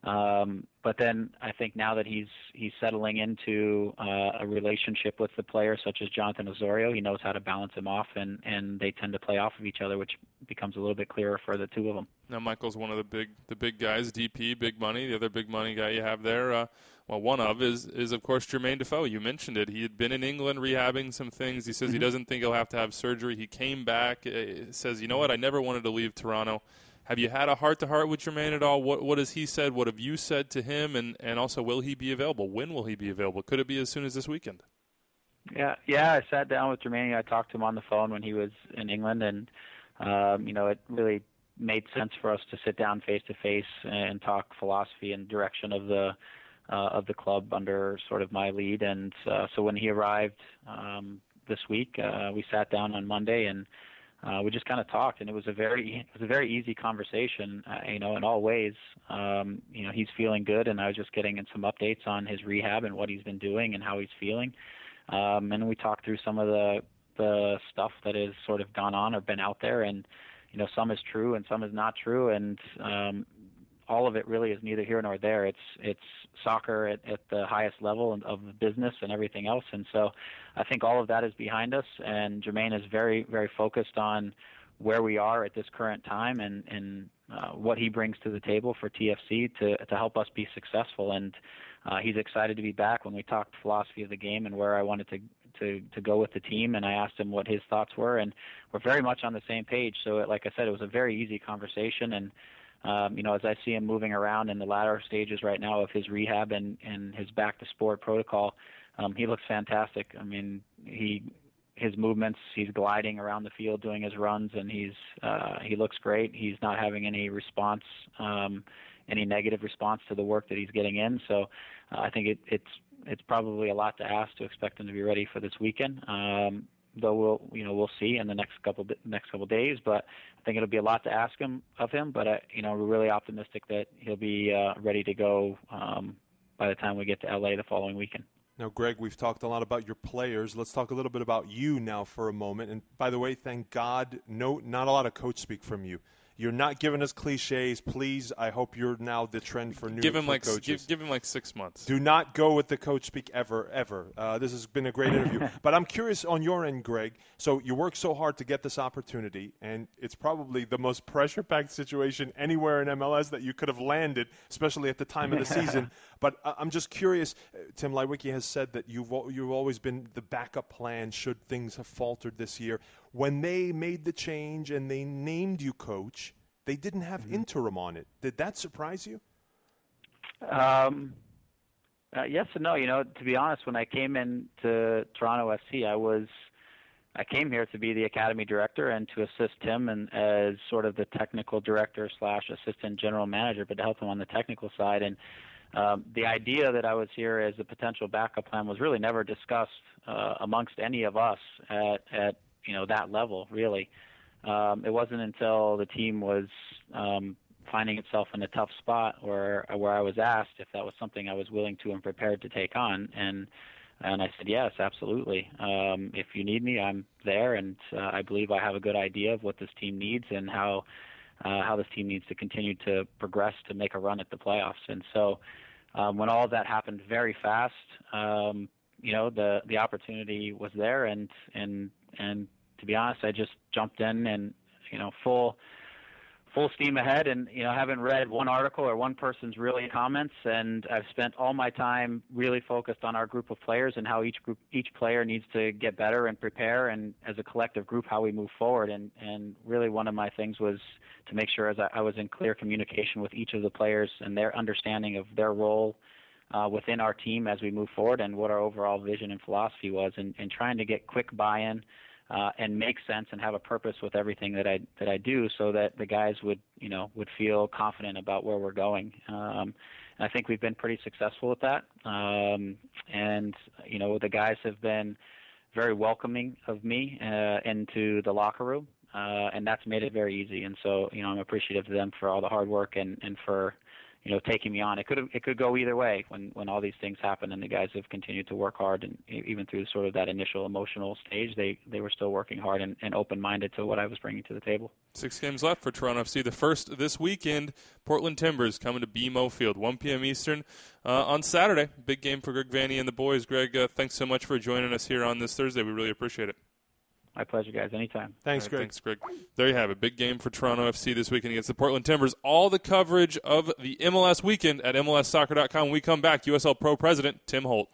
Um, but then I think now that he's he's settling into uh, a relationship with the players such as Jonathan Osorio, he knows how to balance them off, and, and they tend to play off of each other, which becomes a little bit clearer for the two of them. Now Michael's one of the big the big guys, D P, big money. The other big money guy you have there, uh, well, one of is is of course Jermaine Defoe. You mentioned it. He had been in England rehabbing some things. He says mm-hmm. he doesn't think he'll have to have surgery. He came back, uh, says, you know what, I never wanted to leave Toronto. Have you had a heart-to-heart with Jermaine at all? What what has he said? What have you said to him? And, and also, will he be available? When will he be available? Could it be as soon as this weekend? Yeah, yeah. I sat down with Jermaine. I talked to him on the phone when he was in England, and um, you know, it really made sense for us to sit down face-to-face and talk philosophy and direction of the uh, of the club under sort of my lead. And uh, so when he arrived um, this week, uh, we sat down on Monday and. Uh, we just kind of talked, and it was a very it was a very easy conversation, uh, you know, in all ways. Um, you know, he's feeling good, and I was just getting in some updates on his rehab and what he's been doing and how he's feeling. Um, and we talked through some of the the stuff that has sort of gone on or been out there, and you know, some is true and some is not true, and um, all of it really is neither here nor there. It's it's soccer at, at the highest level of the business and everything else. And so I think all of that is behind us, and Jermaine is very, very focused on where we are at this current time and, and uh, what he brings to the table for T F C to, to help us be successful. And uh, he's excited to be back. When we talked philosophy of the game and where I wanted to, to, to go with the team, and I asked him what his thoughts were, and we're very much on the same page. So it, like I said, it was a very easy conversation, and Um, you know, as I see him moving around in the latter stages right now of his rehab and, and his back to sport protocol, um, he looks fantastic. I mean, he his movements, he's gliding around the field doing his runs, and he's uh, he looks great. He's not having any response, um, any negative response to the work that he's getting in. So uh, I think it, it's it's probably a lot to ask to expect him to be ready for this weekend. Um, though we'll you know we'll see in the next couple next couple days, but I think it'll be a lot to ask him of him. But uh, you know we're really optimistic that he'll be uh, ready to go um, by the time we get to L A the following weekend. Now, Greg, we've talked a lot about your players. Let's talk a little bit about you now for a moment. And by the way, thank God, no, not a lot of coach speak from you. You're not giving us cliches. Please, I hope you're now the trend for new give him for like coaches. give, give him like six months. Do not go with the coach speak ever, ever. Uh, this has been a great interview. But I'm curious on your end, Greg. So you worked so hard to get this opportunity, and it's probably the most pressure-packed situation anywhere in M L S that you could have landed, especially at the time of the season. But uh, I'm just curious. Uh, Tim Leiweke has said that you've you've always been the backup plan should things have faltered this year. When they made the change and they named you coach, they didn't have mm-hmm. interim on it. Did that surprise you? Um, uh, yes and no. You know, to be honest, when I came into Toronto F C, I was I came here to be the academy director and to assist him and as sort of the technical director slash assistant general manager, but to help him on the technical side. And um, the idea that I was here as a potential backup plan was really never discussed uh, amongst any of us at at you know that level, really. Um, it wasn't until the team was um, finding itself in a tough spot where where I was asked if that was something I was willing to and prepared to take on, and and I said yes, absolutely. Um, if you need me, I'm there, and uh, I believe I have a good idea of what this team needs and how uh, how this team needs to continue to progress to make a run at the playoffs. And so um, when all of that happened very fast, um, you know, the the opportunity was there, and and and. To be honest, I just jumped in and, you know, full full steam ahead, and, you know, I haven't read one article or one person's really comments, and I've spent all my time really focused on our group of players and how each group, each player needs to get better and prepare, and as a collective group, how we move forward. And, and really one of my things was to make sure as I, I was in clear communication with each of the players and their understanding of their role uh, within our team as we move forward and what our overall vision and philosophy was, and, and trying to get quick buy-in Uh, and make sense and have a purpose with everything that I that I do, so that the guys would you know would feel confident about where we're going. Um, and I think we've been pretty successful with that. Um, and you know the guys have been very welcoming of me uh, into the locker room, uh, and that's made it very easy. And so you know I'm appreciative of them for all the hard work and and for you know, taking me on. It could it could go either way when, when all these things happen, and the guys have continued to work hard, and even through sort of that initial emotional stage, they, they were still working hard and, and open-minded to what I was bringing to the table. Six games left for Toronto F C. The first this weekend, Portland Timbers coming to B M O Field, one p.m. Eastern uh, on Saturday. Big game for Greg Vanney and the boys. Greg, uh, thanks so much for joining us here on this Thursday. We really appreciate it. My pleasure, guys. Anytime. Thanks, right, Greg. Thanks, Greg. There you have it. Big game for Toronto F C this weekend against the Portland Timbers. All the coverage of the M L S weekend at M L S soccer dot com. When we come back, U S L Pro President Tim Holt.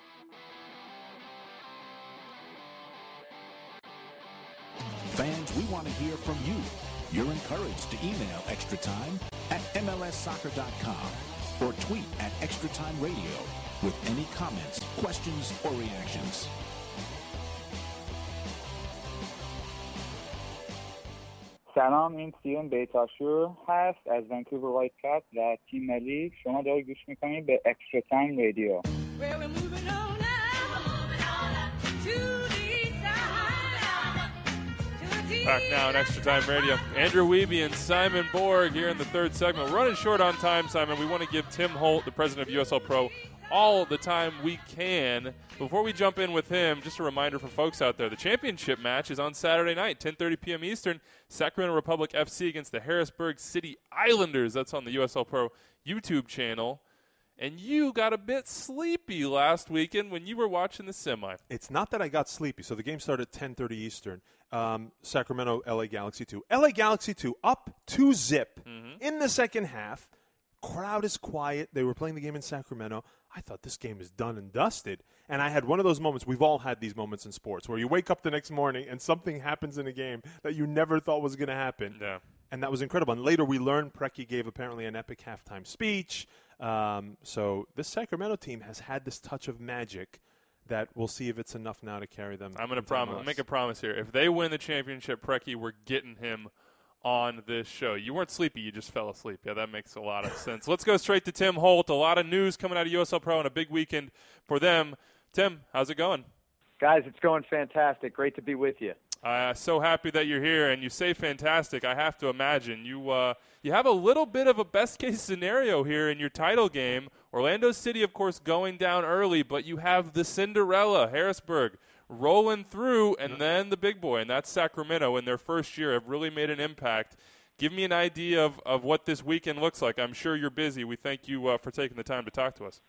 Fans, we want to hear from you. You're encouraged to email Extra Time at M L S soccer dot com or tweet at Extra Time Radio with any comments, questions, or reactions. سلام، این سیون بیتاشور هست از ونکوور وایت کات و تیم ملی. شما دارید گوش میکنید به اکسترا تایم رادیو. Back now on Extra Time Radio. Andrew Wiebe and Simon Borg here in the third segment. We're running short on time, Simon. We want to give Tim Holt, the president of U S L Pro, all the time we can. Before we jump in with him, just a reminder for folks out there, the championship match is on Saturday night, ten thirty p.m. Eastern, Sacramento Republic F C against the Harrisburg City Islanders. That's on the U S L Pro YouTube channel. And you got a bit sleepy last weekend when you were watching the semi. It's not that I got sleepy. So the game started at ten thirty Eastern. Um, Sacramento, L A Galaxy two. L A Galaxy two up two zip mm-hmm. in the second half. Crowd is quiet. They were playing the game in Sacramento. I thought this game is done and dusted. And I had one of those moments. We've all had these moments in sports where you wake up the next morning and something happens in a game that you never thought was going to happen. Yeah. And that was incredible. And later we learned Preki gave apparently an epic halftime speech. Um, so this Sacramento team has had this touch of magic that we'll see if it's enough now to carry them. I'm going to promise. Make a promise here. If they win the championship, Preki, we're getting him on this show. You weren't sleepy. You just fell asleep. Yeah, that makes a lot of sense. Let's go straight to Tim Holt. A lot of news coming out of U S L Pro and a big weekend for them. Tim, how's it going? Guys, it's going fantastic. Great to be with you. Uh, so happy that you're here, and you say fantastic. I have to imagine you uh, you have a little bit of a best-case scenario here in your title game. Orlando City, of course, going down early, but you have the Cinderella, Harrisburg, rolling through, and then the big boy, and that's Sacramento in their first year have really made an impact. Give me an idea of, of what this weekend looks like. I'm sure you're busy. We thank you uh, for taking the time to talk to us.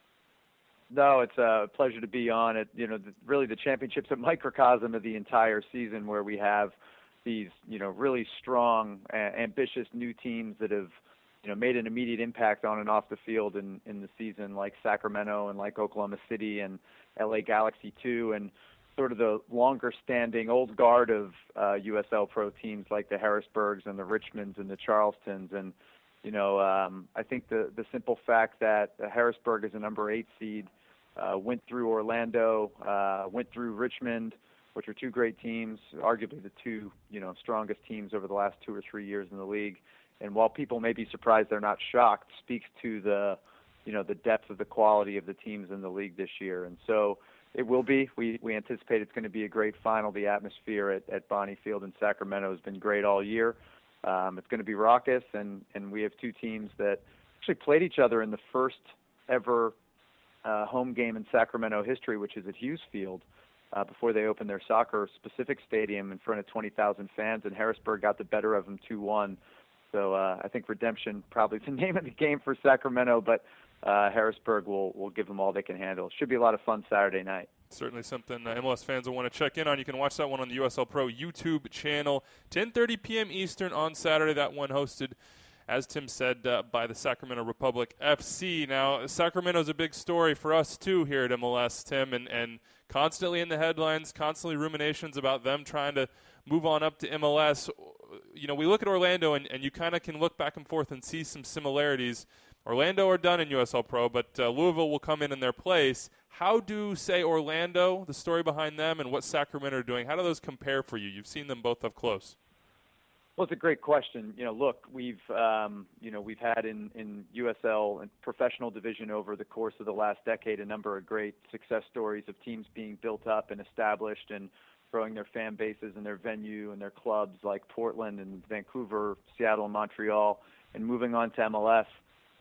No, it's a pleasure to be on it. You know, the, really the championship's a microcosm of the entire season where we have these, you know, really strong, uh, ambitious new teams that have, you know, made an immediate impact on and off the field in, in the season, like Sacramento and like Oklahoma City and L A Galaxy too, and sort of the longer-standing old guard of uh, U S L Pro teams like the Harrisburgs and the Richmonds and the Charlestons. And, you know, um, I think the, the simple fact that Harrisburg is a number eight seed, uh, went through Orlando, uh, went through Richmond, which are two great teams, arguably the two, you know, strongest teams over the last two or three years in the league. And while people may be surprised, they're not shocked, speaks to the, you know, the depth of the quality of the teams in the league this year. And so it will be. We we anticipate it's going to be a great final. The atmosphere at, at Bonnie Field in Sacramento has been great all year. Um, it's going to be raucous, and, and we have two teams that actually played each other in the first ever uh, home game in Sacramento history, which is at Hughes Field, uh, before they opened their soccer-specific stadium in front of twenty thousand fans, and Harrisburg got the better of them two one. So uh, I think redemption probably is the name of the game for Sacramento, but uh, Harrisburg will, will give them all they can handle. Should be a lot of fun Saturday night. Certainly something uh, M L S fans will want to check in on. You can watch that one on the U S L Pro YouTube channel, ten thirty p.m. Eastern on Saturday. That one hosted, as Tim said, uh, by the Sacramento Republic F C. Now, Sacramento's a big story for us, too, here at M L S, Tim, and, and constantly in the headlines, constantly ruminations about them trying to move on up to M L S. You know, we look at Orlando, and, and you kind of can look back and forth and see some similarities. Orlando are done in U S L Pro, but uh, Louisville will come in in their place. How do, say, Orlando, the story behind them, and what Sacramento are doing, how do those compare for you? You've seen them both up close. Well, it's a great question. You know, look, we've um, you know we've had in, in U S L and professional division over the course of the last decade a number of great success stories of teams being built up and established and growing their fan bases and their venue and their clubs like Portland and Vancouver, Seattle, and Montreal, and moving on to M L S.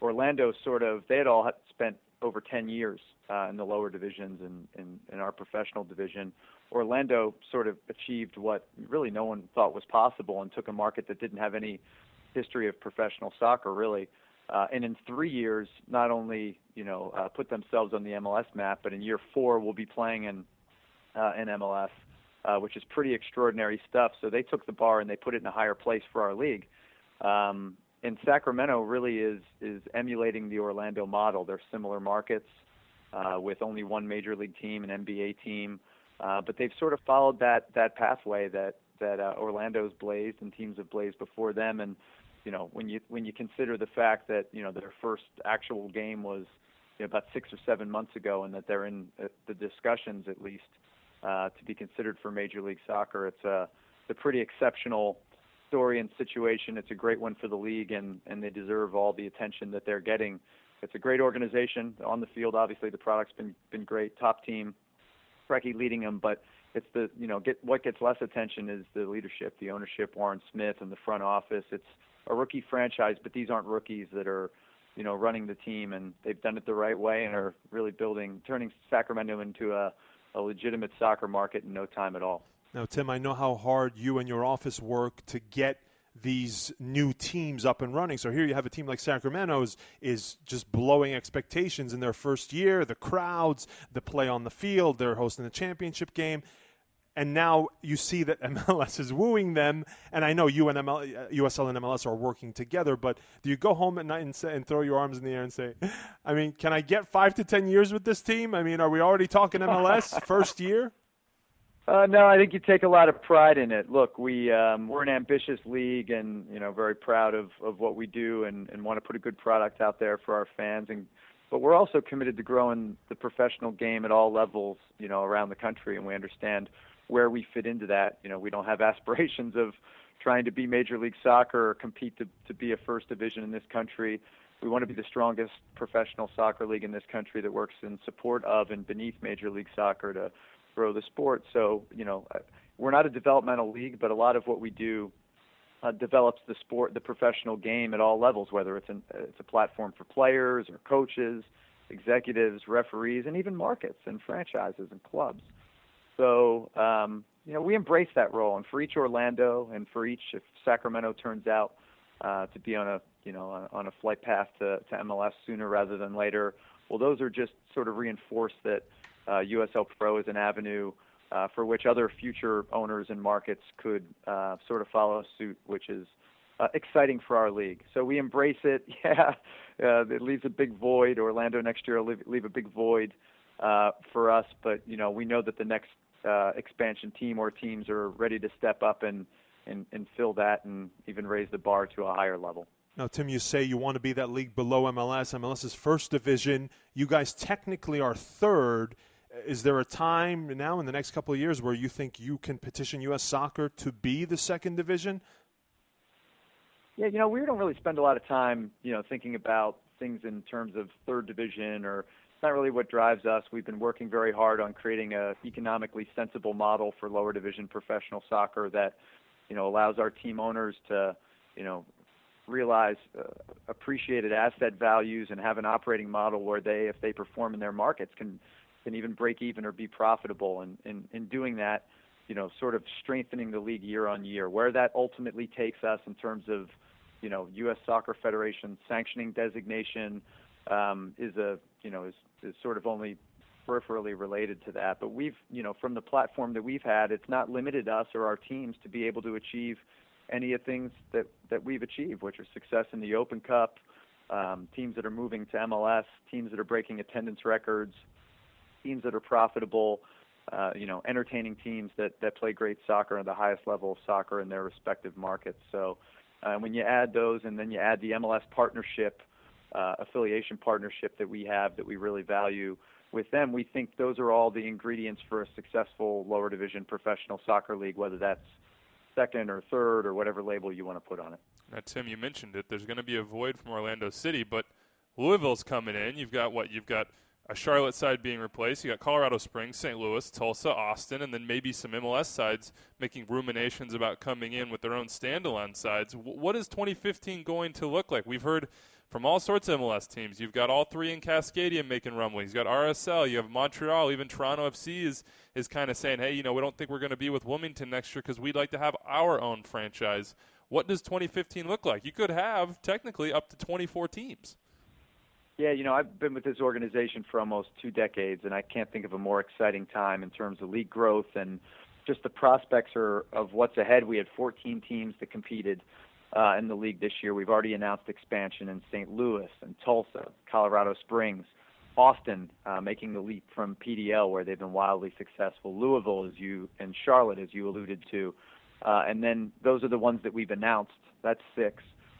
Orlando sort of, they had all had spent over ten years uh, in the lower divisions and in, in our professional division. Orlando sort of achieved what really no one thought was possible and took a market that didn't have any history of professional soccer, really. Uh, and in three years, not only, you know, uh, put themselves on the M L S map, but in year four will be playing in, uh, in M L S, uh, which is pretty extraordinary stuff. So they took the bar and they put it in a higher place for our league. Um, and Sacramento really is, is emulating the Orlando model. They're similar markets uh, with only one major league team, an N B A team. Uh, but they've sort of followed that, that pathway that, that uh, Orlando's blazed and teams have blazed before them. And, you know, when you when you consider the fact that, you know, their first actual game was, you know, about six or seven months ago, and that they're in uh, the discussions at least uh, to be considered for Major League Soccer, it's a, it's a pretty exceptional story and situation. It's a great one for the league, and, and they deserve all the attention that they're getting. It's a great organization on the field. Obviously, the product's been been great, top team, Preki leading them, but it's the, you know, get what gets less attention is the leadership, the ownership, Warren Smith, and the front office. It's a rookie franchise, but these aren't rookies that are, you know, running the team, and they've done it the right way and are really building, turning Sacramento into a, a legitimate soccer market in no time at all. Now, Tim, I know how hard you and your office work to get these new teams up and running. So here you have a team like Sacramento's is just blowing expectations in their first year, the crowds, the play on the field, they're hosting the championship game. And now you see that M L S is wooing them, and I know you and M L, U S L and M L S are working together, but do you go home at night and, say, and throw your arms in the air and say, I mean, can I get five to ten years with this team? I mean, are we already talking M L S first year? Uh, no, I think you take a lot of pride in it. Look, we, um, we're an ambitious league and, you know, very proud of, of what we do and, and want to put a good product out there for our fans. And But we're also committed to growing the professional game at all levels, you know, around the country, and we understand where we fit into that. You know, we don't have aspirations of trying to be Major League Soccer or compete to, to be a first division in this country. We want to be the strongest professional soccer league in this country that works in support of and beneath Major League Soccer to grow the sport. So, you know, we're not a developmental league, but a lot of what we do uh, develops the sport, the professional game at all levels, whether it's, an, it's a platform for players or coaches, executives, referees, and even markets and franchises and clubs. So, um, you know, we embrace that role, and for each Orlando, and for each, if Sacramento turns out uh, to be on a, you know, on, on a flight path to, to M L S sooner rather than later, well, those are just sort of reinforce that uh, U S L Pro is an avenue uh, for which other future owners and markets could uh, sort of follow suit, which is uh, exciting for our league. So we embrace it. Yeah, uh, it leaves a big void. Orlando next year will leave, leave a big void uh, for us, but you know, we know that the next Uh, expansion team or teams are ready to step up and, and, and fill that and even raise the bar to a higher level. Now, Tim, you say you want to be that league below M L S. M L S is first division. You guys technically are third. Is there a time now in the next couple of years where you think you can petition U S Soccer to be the second division? Yeah, you know, we don't really spend a lot of time, you know, thinking about things in terms of third division, or it's not really what drives us. We've been working very hard on creating a economically sensible model for lower division professional soccer that, you know, allows our team owners to, you know, realize uh, appreciated asset values and have an operating model where they, if they perform in their markets, can can even break even or be profitable. And in, in doing that, you know, sort of strengthening the league year on year. Where that ultimately takes us in terms of, you know, U S Soccer Federation sanctioning designation um, is a, you know, is, is sort of only peripherally related to that. But we've, you know, from the platform that we've had, it's not limited us or our teams to be able to achieve any of things that, that we've achieved, which are success in the Open Cup, um, teams that are moving to M L S, teams that are breaking attendance records, teams that are profitable, uh, you know, entertaining teams that, that play great soccer at the highest level of soccer in their respective markets. So uh, when you add those and then you add the M L S partnership, uh, affiliation partnership that we have that we really value with them, we think those are all the ingredients for a successful lower division professional soccer league, whether that's second or third or whatever label you want to put on it. Now, Tim, you mentioned it. There's going to be a void from Orlando City, but Louisville's coming in. You've got what? You've got a Charlotte side being replaced. You got Colorado Springs, Saint Louis, Tulsa, Austin, and then maybe some M L S sides making ruminations about coming in with their own standalone sides. W- what is twenty fifteen going to look like? We've heard from all sorts of M L S teams. You've got all three in Cascadia making rumblings. You've got R S L. You have Montreal. Even Toronto F C is, is kind of saying, hey, you know, we don't think we're going to be with Wilmington next year because we'd like to have our own franchise. What does twenty fifteen look like? You could have, technically, up to twenty-four teams. Yeah, you know, I've been with this organization for almost two decades, and I can't think of a more exciting time in terms of league growth and just the prospects are, of what's ahead. We had fourteen teams that competed uh, in the league this year. We've already announced expansion in Saint Louis and Tulsa, Colorado Springs, Austin, uh, making the leap from P D L, where they've been wildly successful, Louisville, as you and Charlotte, as you alluded to. Uh, and then those are the ones that we've announced. That's six.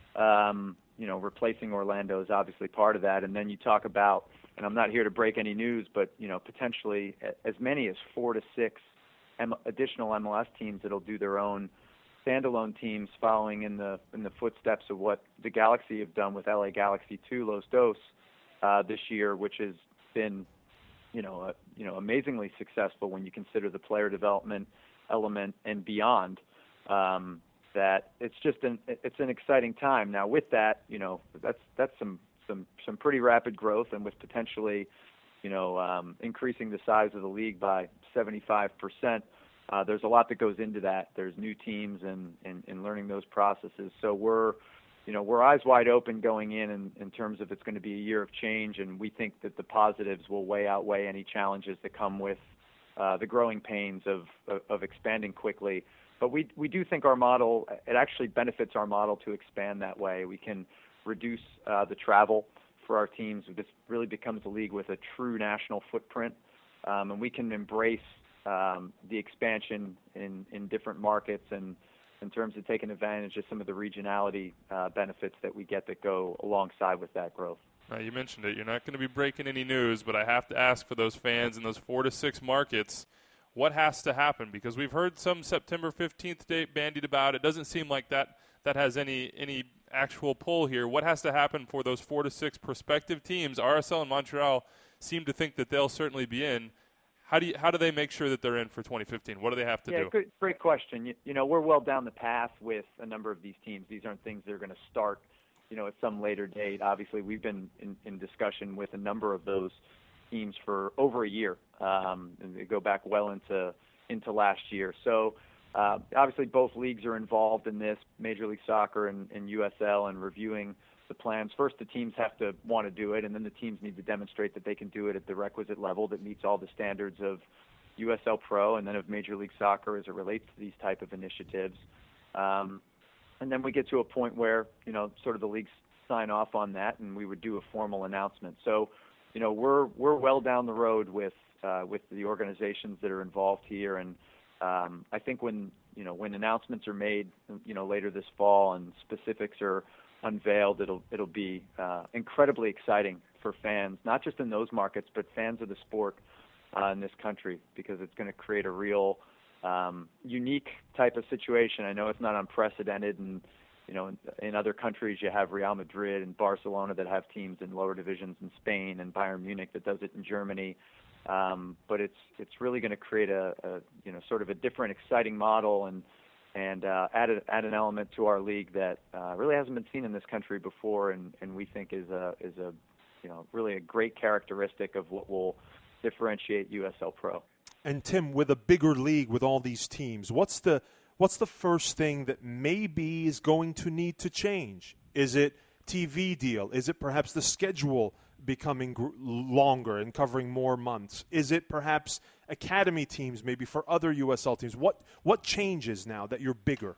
Um, you know, replacing Orlando is obviously part of that. And then you talk about, and I'm not here to break any news, but, you know, potentially as many as four to six M- additional M L S teams that'll do their own standalone teams following in the in the footsteps of what the Galaxy have done with L A Galaxy two Los Dos uh, this year, which has been, you know, uh, you know, amazingly successful when you consider the player development element and beyond. Um, that it's just an it's an exciting time. Now with that, you know, that's that's some some some pretty rapid growth, and with potentially, you know, um, increasing the size of the league by seventy-five percent. Uh, there's a lot that goes into that. There's new teams and, and, and learning those processes. So we're, you know, we're eyes wide open going in, in in terms of it's going to be a year of change, and we think that the positives will way outweigh any challenges that come with uh, the growing pains of, of of expanding quickly. But we we do think our model, it actually benefits our model to expand that way. We can reduce uh, the travel for our teams. This really becomes a league with a true national footprint, um, and we can embrace um, the expansion in, in different markets and in terms of taking advantage of some of the regionality uh, benefits that we get that go alongside with that growth. Now, you mentioned it. You're not going to be breaking any news, but I have to ask for those fans in those four to six markets, what has to happen? Because we've heard some September fifteenth date bandied about. It doesn't seem like that that has any any actual pull here. What has to happen for those four to six prospective teams? R S L and Montreal seem to think that they'll certainly be in. How do you, how do they make sure that they're in for twenty fifteen? What do they have to yeah, do? Good, great question. You, you know, we're well down the path with a number of these teams. These aren't things that are going to start, you know, at some later date. Obviously, we've been in, in discussion with a number of those teams for over a year, um, and they go back well into into last year. So uh, obviously both leagues are involved in this, Major League Soccer and, and U S L, and reviewing the plans. First, the teams have to want to do it, and then the teams need to demonstrate that they can do it at the requisite level that meets all the standards of U S L Pro and then of Major League Soccer as it relates to these type of initiatives. Um, and then we get to a point where, you know, sort of the leagues sign off on that, and we would do a formal announcement. So, you know, we're we're well down the road with uh, with the organizations that are involved here, and um, I think when you know when announcements are made, you know, later this fall and specifics are unveiled, it'll it'll be uh, incredibly exciting for fans, not just in those markets, but fans of the sport uh, in this country, because it's going to create a real um, unique type of situation. I know it's not unprecedented, and you know, in, in other countries you have Real Madrid and Barcelona that have teams in lower divisions in Spain, and Bayern Munich that does it in Germany. Um, but it's it's really going to create a, a you know sort of a different, exciting model, and and uh, add a, add an element to our league that uh, really hasn't been seen in this country before, and, and we think is a is a you know really a great characteristic of what will differentiate U S L Pro. And Tim, with a bigger league with all these teams, what's the What's the first thing that maybe is going to need to change? Is it T V deal? Is it perhaps the schedule becoming gr- longer and covering more months? Is it perhaps academy teams maybe for other U S L teams? What what changes now that you're bigger?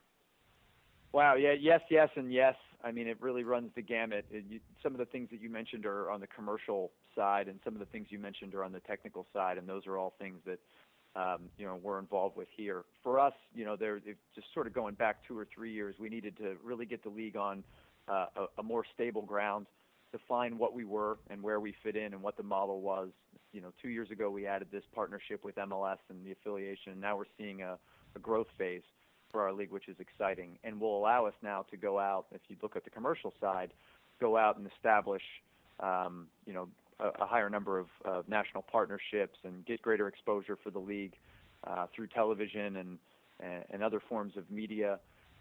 Wow, yeah, yes, yes, and yes. I mean, it really runs the gamut. It, you, some of the things that you mentioned are on the commercial side, and some of the things you mentioned are on the technical side, and those are all things that Um, you know, we're involved with here. For us, you know, they're, they're just sort of going back two or three years, we needed to really get the league on uh, a, a more stable ground, define what we were and where we fit in and what the model was. You know, two years ago we added this partnership with M L S and the affiliation, and now we're seeing a, a growth phase for our league, which is exciting, and will allow us now to go out, if you look at the commercial side, go out and establish, um, you know, a, a higher number of uh, national partnerships and get greater exposure for the league uh, through television and, and and other forms of media.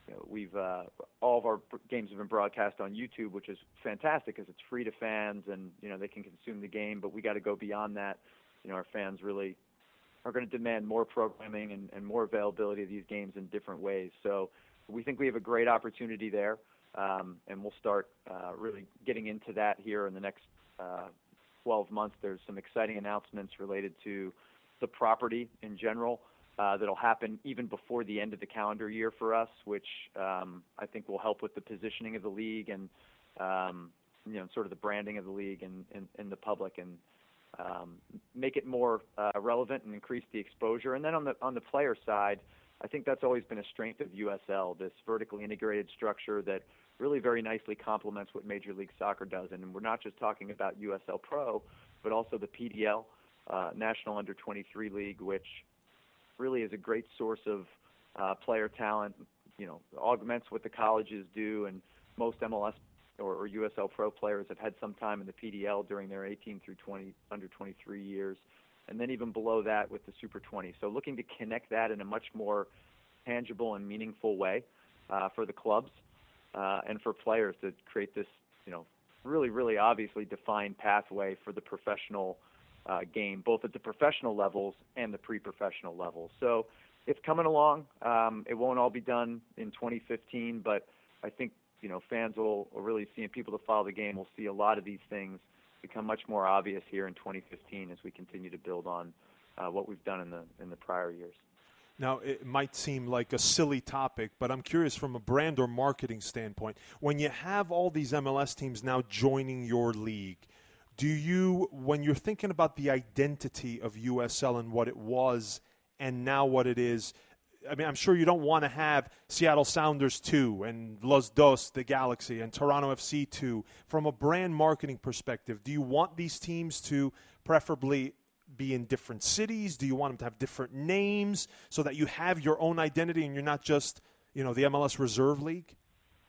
you know, we've uh, all of our games have been broadcast on YouTube, which is fantastic because it's free to fans and you know they can consume the game. But we got to go beyond that. You know, our fans really are going to demand more programming and, and more availability of these games in different ways. So we think we have a great opportunity there, um, and we'll start uh, really getting into that here in the next uh, twelve months. There's some exciting announcements related to the property in general. Uh, that'll happen even before the end of the calendar year for us, which um, I think will help with the positioning of the league and um, you know sort of the branding of the league and in, in the public, and um, make it more uh, relevant and increase the exposure. And then on the on the player side, I think that's always been a strength of U S L, this vertically integrated structure that really very nicely complements what Major League Soccer does. And we're not just talking about U S L Pro, but also the P D L, uh, National Under twenty-three League, which really is a great source of uh, player talent, you know, augments what the colleges do, and most M L S or, or U S L Pro players have had some time in the P D L during their eighteen through twenty, under twenty-three years, and then even below that with the Super twenty. So looking to connect that in a much more tangible and meaningful way uh, for the clubs uh, and for players to create this, you know, really, really obviously defined pathway for the professional Uh, game, both at the professional levels and the pre-professional levels. So it's coming along. Um, it won't all be done in twenty fifteen, but I think you know fans will, will really see, and people that follow the game will see a lot of these things become much more obvious here in twenty fifteen as we continue to build on uh, what we've done in the in the prior years. Now, it might seem like a silly topic, but I'm curious from a brand or marketing standpoint, when you have all these M L S teams now joining your league, do you, when you're thinking about the identity of U S L and what it was and now what it is, I mean, I'm sure you don't want to have Seattle Sounders two and Los Dos, the Galaxy, and Toronto F C two. From a brand marketing perspective, do you want these teams to preferably be in different cities? Do you want them to have different names so that you have your own identity and you're not just, you know, the M L S Reserve League?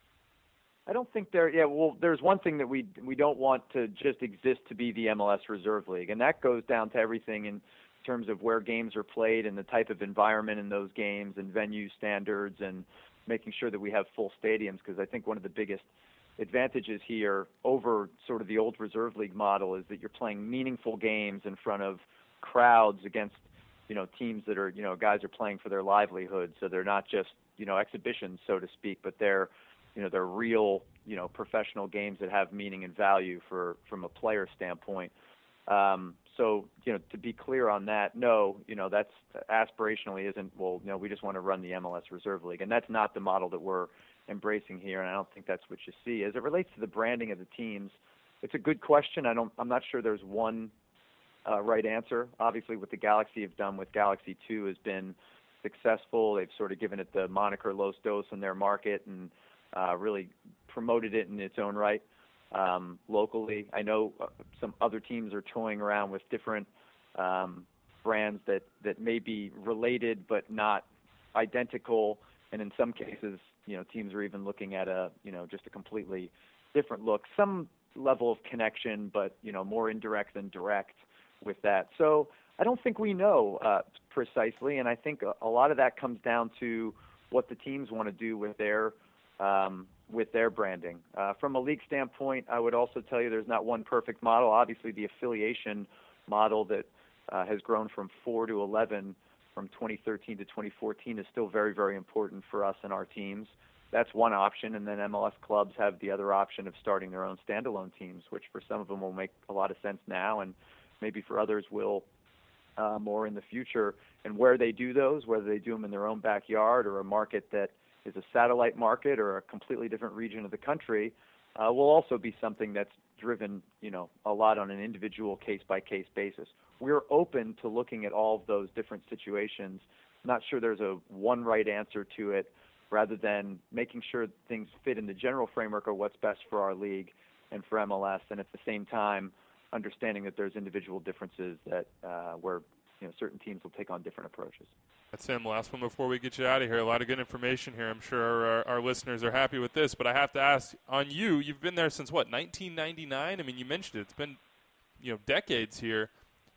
I don't think there. Yeah, well, there's one thing that we we don't want to just exist to be the M L S Reserve League, and that goes down to everything in terms of where games are played and the type of environment in those games and venue standards and making sure that we have full stadiums. Because I think one of the biggest advantages here over sort of the old Reserve League model is that you're playing meaningful games in front of crowds against you know teams that are you know guys are playing for their livelihood, so they're not just you know exhibitions, so to speak, but they're You know, they're real, you know, professional games that have meaning and value for from a player standpoint. Um, so, you know, to be clear on that, no, you know, that's aspirationally isn't, well, you know, we just want to run the M L S Reserve League. And that's not the model that we're embracing here, and I don't think that's what you see. As it relates to the branding of the teams, it's a good question. I don't, I'm not sure there's one uh, right answer. Obviously, what the Galaxy have done with Galaxy two has been successful. They've sort of given it the moniker Los Dos in their market and Uh, really promoted it in its own right um, locally. I know uh, some other teams are toying around with different um, brands that, that may be related but not identical, and in some cases, you know, teams are even looking at a, you know, just a completely different look. Some level of connection, but you know, more indirect than direct with that. So I don't think we know uh, precisely, and I think a, a lot of that comes down to what the teams want to do with their Um, with their branding. Uh, from a league standpoint, I would also tell you there's not one perfect model. Obviously, the affiliation model that uh, has grown from four to eleven from twenty thirteen to twenty fourteen is still very, very important for us and our teams. That's one option, and then M L S clubs have the other option of starting their own standalone teams, which for some of them will make a lot of sense now, and maybe for others will uh, more in the future. And where they do those, whether they do them in their own backyard or a market that is a satellite market or a completely different region of the country, uh, will also be something that's driven, you know, a lot on an individual case-by-case basis. We're open to looking at all of those different situations. Not sure there's a one right answer to it, rather than making sure things fit in the general framework of what's best for our league and for M L S, and at the same time understanding that there's individual differences that uh, where you know certain teams will take on different approaches. That's him. Last one before we get you out of here. A lot of good information here. I'm sure our, our listeners are happy with this, but I have to ask on you. You've been there since what, nineteen ninety-nine? I mean, you mentioned it. It's been, you know, decades here.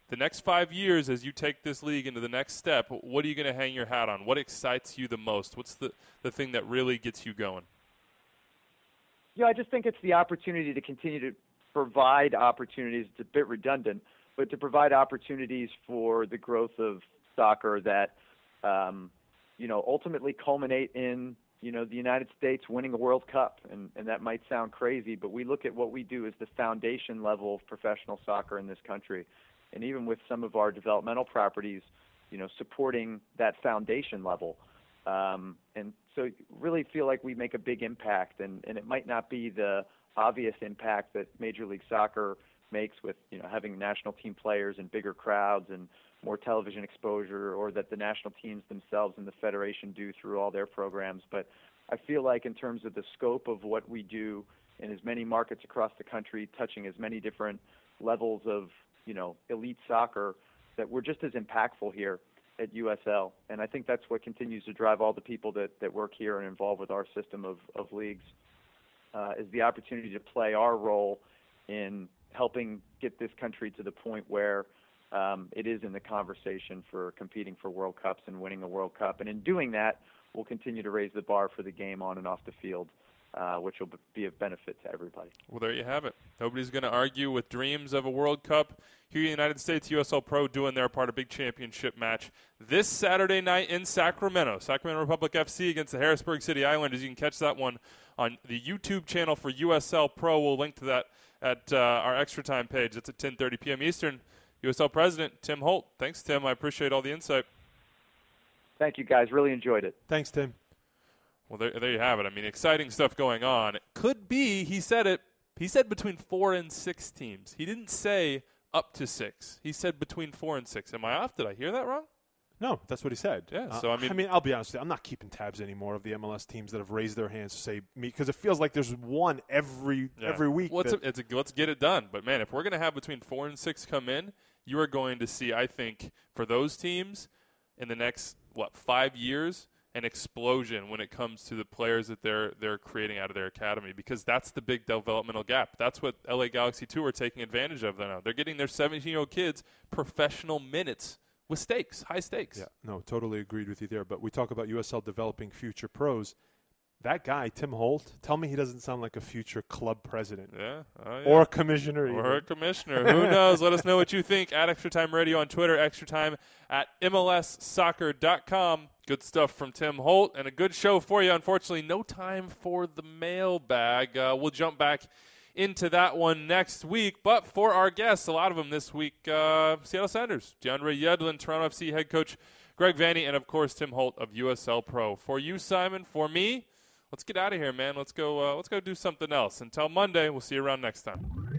the next five years as you take this league into the next step, what are you going to hang your hat on? What excites you the most? What's the, the thing that really gets you going? Yeah, I just think it's the opportunity to continue to provide opportunities. It's a bit redundant, but to provide opportunities for the growth of soccer that, um, you know, ultimately culminate in, you know, the United States winning a World Cup. And, and that might sound crazy, but we look at what we do as the foundation level of professional soccer in this country. And even with some of our developmental properties, you know, supporting that foundation level. Um, and so really feel like we make a big impact, and, and it might not be the obvious impact that Major League Soccer makes with, you know, having national team players and bigger crowds and more television exposure, or that the national teams themselves and the federation do through all their programs. But I feel like in terms of the scope of what we do in as many markets across the country, touching as many different levels of, you know, elite soccer, that we're just as impactful here at U S L. And I think that's what continues to drive all the people that, that work here and involved with our system of, of leagues, uh, is the opportunity to play our role in helping get this country to the point where um, it is in the conversation for competing for World Cups and winning a World Cup. And in doing that, we'll continue to raise the bar for the game on and off the field, uh, which will be of benefit to everybody. Well, there you have it. Nobody's going to argue with dreams of a World Cup. Here in the United States, U S L Pro doing their part, a big championship match this Saturday night in Sacramento. Sacramento Republic F C against the Harrisburg City Islanders. You can catch that one on the YouTube channel for U S L Pro. We'll link to that at uh, our Extra Time page. It's at ten thirty p.m. Eastern. U S L President Tim Holt. Thanks, Tim. I appreciate all the insight. Thank you, guys. Really enjoyed it. Thanks, Tim. Well, there, there you have it. I mean, exciting stuff going on. It could be, he said it, he said between four and six teams. He didn't say up to six. He said between four and six. Am I off? Did I hear that wrong? No, that's what he said. Yeah, uh, so I mean, I mean, I'll be honest with you. I'm not keeping tabs anymore of the M L S teams that have raised their hands to say me, because it feels like there's one every yeah. every week. Well, it's that, a, it's a, let's get it done. But, man, if we're going to have between four and six come in, you are going to see, I think, for those teams in the next, what, five years, an explosion when it comes to the players that they're they're creating out of their academy, because that's the big developmental gap. That's what L A Galaxy two are taking advantage of now. They're getting their seventeen-year-old kids professional minutes with stakes, high stakes. Yeah, no, totally agreed with you there. But we talk about U S L developing future pros. That guy, Tim Holt, tell me he doesn't sound like a future club president. Yeah. Oh, yeah. Or a commissioner. Or even. a commissioner. Who knows? Let us know what you think at Extra Time Radio on Twitter, Extra Time at M L S soccer dot com. Good stuff from Tim Holt, and a good show for you. Unfortunately, no time for the mailbag. Uh, we'll jump back into that one next week. But for our guests, a lot of them this week, uh, Seattle Sounders, DeAndre Yedlin, Toronto F C head coach Greg Vanney, and, of course, Tim Holt of U S L Pro. For you, Simon, for me, let's get out of here, man. Let's go, uh, let's go do something else. Until Monday, we'll see you around next time.